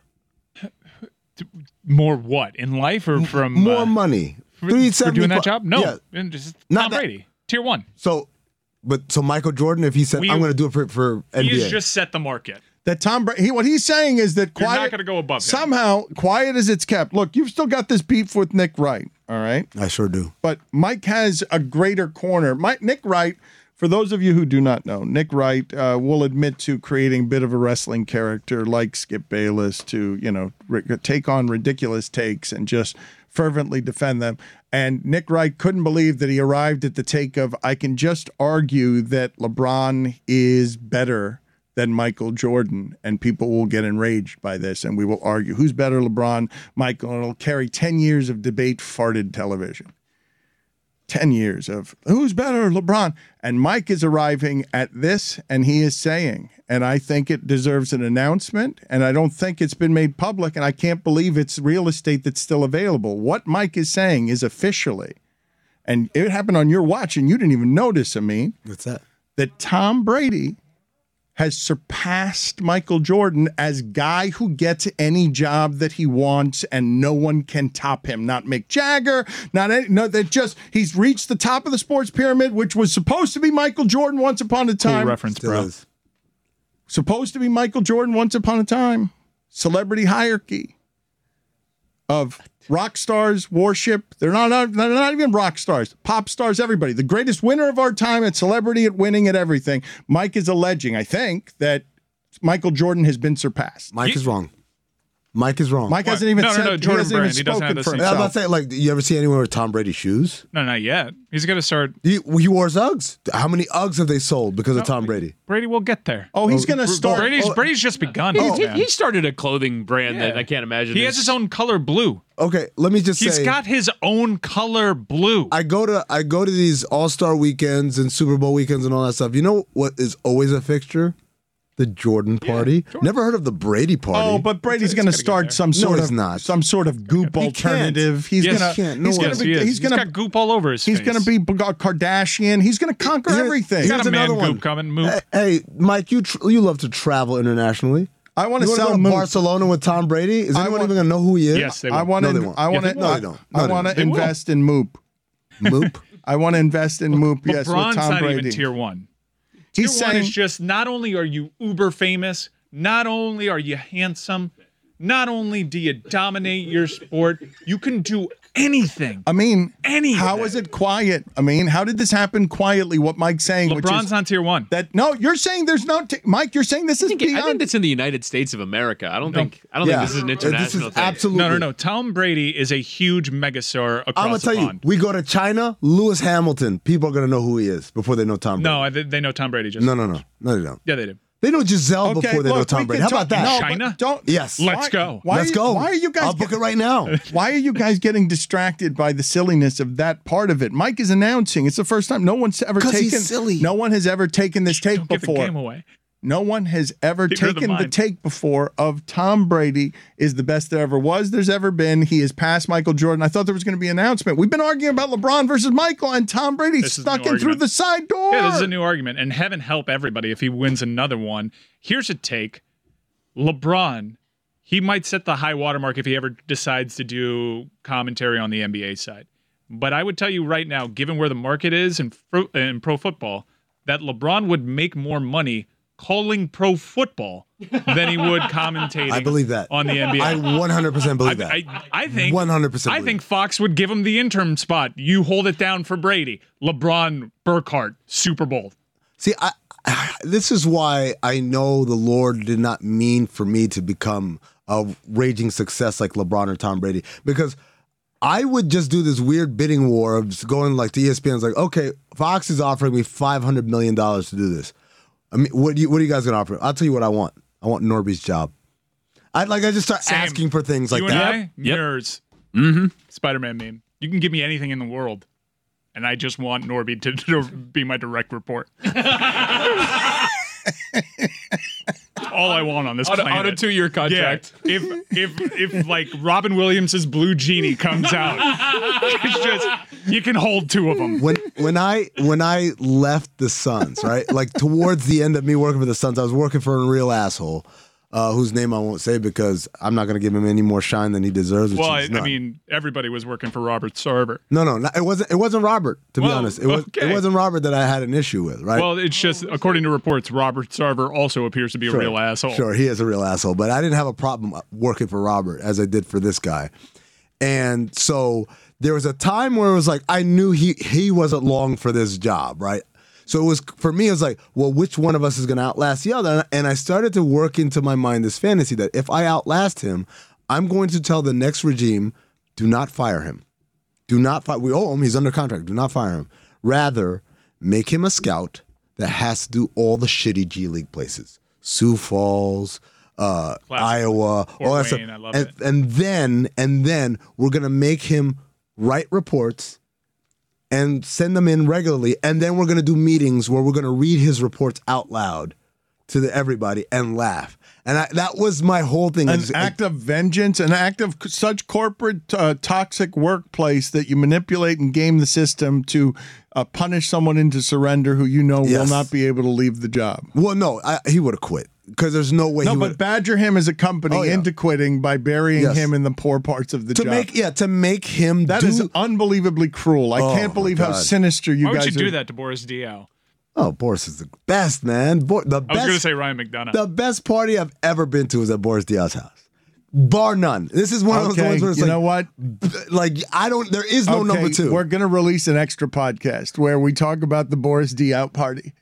More what? In life or from More uh, money. for, three for doing that seventy-five job? No. Yeah. And just Not Tom that- Brady. Tier one. So, but so Michael Jordan, if he said, We- I'm going to do it for, for N He B A. has just set the market. That Tom Brady, he, what he's saying is that You're quiet. not going to go above him. Somehow, quiet as it's kept. Look, you've still got this beef with Nick Wright, all right? I sure do. But Mike has a greater corner. Mike, Nick Wright, for those of you who do not know, Nick Wright uh, will admit to creating a bit of a wrestling character like Skip Bayless to, you know, ri- take on ridiculous takes and just fervently defend them. And Nick Wright couldn't believe that he arrived at the take of, I can just argue that LeBron is better than Michael Jordan, and people will get enraged by this, and we will argue who's better, LeBron, Michael, and it'll carry ten years of debate farted television. ten years of who's better, LeBron. And Mike is arriving at this, and he is saying, and I think it deserves an announcement, and I don't think it's been made public, and I can't believe it's real estate that's still available. What Mike is saying is officially, and it happened on your watch, and you didn't even notice, I mean, What's that? that Tom Brady has surpassed Michael Jordan as guy who gets any job that he wants, and no one can top him. Not Mick Jagger, not any, no. That just he's reached the top of the sports pyramid, which was supposed to be Michael Jordan once upon a time. Cool reference, Still bro. is. Supposed to be Michael Jordan once upon a time. Celebrity hierarchy of rock stars, worship. They're not, they're not even rock stars, pop stars, everybody. The greatest winner of our time at celebrity, at winning, at everything. Mike is alleging, I think, that Michael Jordan has been surpassed. Mike is wrong. Mike is wrong. Mike hasn't even No, no, said no, he Jordan hasn't even Brand, he doesn't have spoken the for same- I'm himself. not saying, like, you ever see anyone with Tom Brady shoes? No, not yet. He's going to start. He, he wore Uggs. How many Uggs have they sold because of Tom Brady? Brady will get there. Oh, he's going to start. Brady's, oh, Brady's just begun. He, man. he, he started a clothing brand that Yeah. I can't imagine. He is- has his own color blue. Okay, let me just He's say. got his own color blue. I go to I go to these All Star weekends and Super Bowl weekends and all that stuff. You know what is always a fixture? The Jordan party. Never heard of the Brady party. Oh, but Brady's going to start some sort he's of not. some sort of goop He can't. alternative. He's Yes, going he to can't. No he's one- going to Yes, he be is. he's He's going to got goop all over his he's face. going to be Kardashian. He's going to conquer Here- everything. He's got Here's a man another one. goop coming. Move. Hey, hey, Mike, you tr- you love to travel internationally. I want to You wanna sell go to Moot. Barcelona with Tom Brady? Is I anyone want- even gonna know who he is? Yes, they will. I want No, they to. won't. I want Yeah, to. they will. No, they don't. No, I they want to don't. They will. invest in Moop. Moop. I want to invest in Moop. Yes, with LeBron's Tom not Brady. even tier one. Tier He's one saying is just not only are you uber famous, not only are you handsome, not only do you dominate your sport, you can do anything. I mean, Anything. how is it quiet? I mean, how did this happen quietly? What Mike's saying, which LeBron's is on tier one. that no, you're saying there's no t- Mike. You're saying this I is think, I beyond. think that's in the United States of America. I don't think. I don't Yeah. think this is an Uh, international This is thing. absolutely. No, no, no. Tom Brady is a huge megastar across I'm gonna the tell you, pond. we go to China, Lewis Hamilton. People are gonna know who he is before they know Tom Brady. No, they, they know Tom Brady just. no, no, no, no, they don't. Yeah, they do. They know Giselle Okay, before they know look, Tom we Brady. can How about talk- that? no, but China? don't- Yes. Let's Why- go. Why Let's are you- go. Why are you guys? I'll book it right now. Why are you guys getting distracted by the silliness of that part of it? Mike is announcing. It's the first time no one's ever 'Cause taken. he's silly. No one has ever taken this take Don't give the before. game away. No one has ever Keep her the taken the, mind. take before of Tom Brady is the best there ever was, there's ever been. He is past Michael Jordan. I thought there was going to be an announcement. We've been arguing about LeBron versus Michael, and Tom Brady This is a stuck new in through argument. the side door. Yeah, this is a new argument, and heaven help everybody if he wins another one. Here's a take: LeBron, he might set the high watermark if he ever decides to do commentary on the N B A side. But I would tell you right now, given where the market is in, fro- in pro football, that LeBron would make more money calling pro football than he would commentating. I believe that. On the N B A. I one hundred percent believe that. I, I, I think one hundred percent I believe think Fox would give him the interim spot. You hold it down for Brady. LeBron, Burkhardt, Super Bowl. See, I, this is why I know the Lord did not mean for me to become a raging success like LeBron or Tom Brady, because I would just do this weird bidding war of just going like to E S P N's like, okay, Fox is offering me five hundred million dollars to do this. I mean, what do you, what are you guys going to offer? I'll tell you what I want. I want Norby's job. I'd like I just start Same. asking for things like you that. and I, nerds. Mm-hmm. Spider-Man meme. You can give me anything in the world, and I just want Norby to, to be my direct report. All I want on this On a- planet. on a two-year contract. Yeah. If if if like Robin Williams' Blue Genie comes out, it's just you can hold two of them. When when I when I left the Suns, right? Like towards the end of me working for the Suns, I was working for a real asshole, uh, whose name I won't say because I'm not going to give him any more shine than he deserves. Which Well, I, is I none. mean, everybody was working for Robert Sarver. no, no, no, it wasn't. It wasn't Robert. To be Well, honest, it was. okay. It wasn't Robert that I had an issue with, right? Well, it's just according to reports, Robert Sarver also appears to be a Sure. real asshole. Sure, he is a real asshole, but I didn't have a problem working for Robert as I did for this guy. And so there was a time where it was like I knew he he wasn't long for this job, right? So it was for me, it was like, well, which one of us is going to outlast the other? And I started to work into my mind this fantasy that if I outlast him, I'm going to tell the next regime, do not fire him. Do not fire. We owe him. He's under contract. Do not fire him. Rather, make him a scout that has to do all the shitty G League places. Sioux Falls, uh, Iowa, Fort all that stuff. Wayne, I love and, it. and then, and then we're gonna make him write reports and send them in regularly. And then we're gonna do meetings where we're gonna read his reports out loud to the, everybody and laugh. And I, that was my whole thing. I An just- act of vengeance, an act of c- such corporate uh, toxic workplace that you manipulate and game the system to uh, punish someone into surrender who you know will Yes. not be able to leave the job. well, no, I, he would have quit because there's no way No, he but would. badger him as a company Oh, yeah. into quitting by burying Yes. him in the poor parts of the To job. make yeah, to make him That do, is unbelievably cruel. I Oh, can't my believe how God. sinister you Why would guys you do are. that to Boris Diaw? Oh, Boris is the best, man. Bo- the I was best. going to say Ryan McDonough. The best party I've ever been to was at Boris Diaw's house, bar none. This is one of those Okay, ones where it's you like, know what? like I don't. There is no Okay, number two. We're going to release an extra podcast where we talk about the Boris D out party.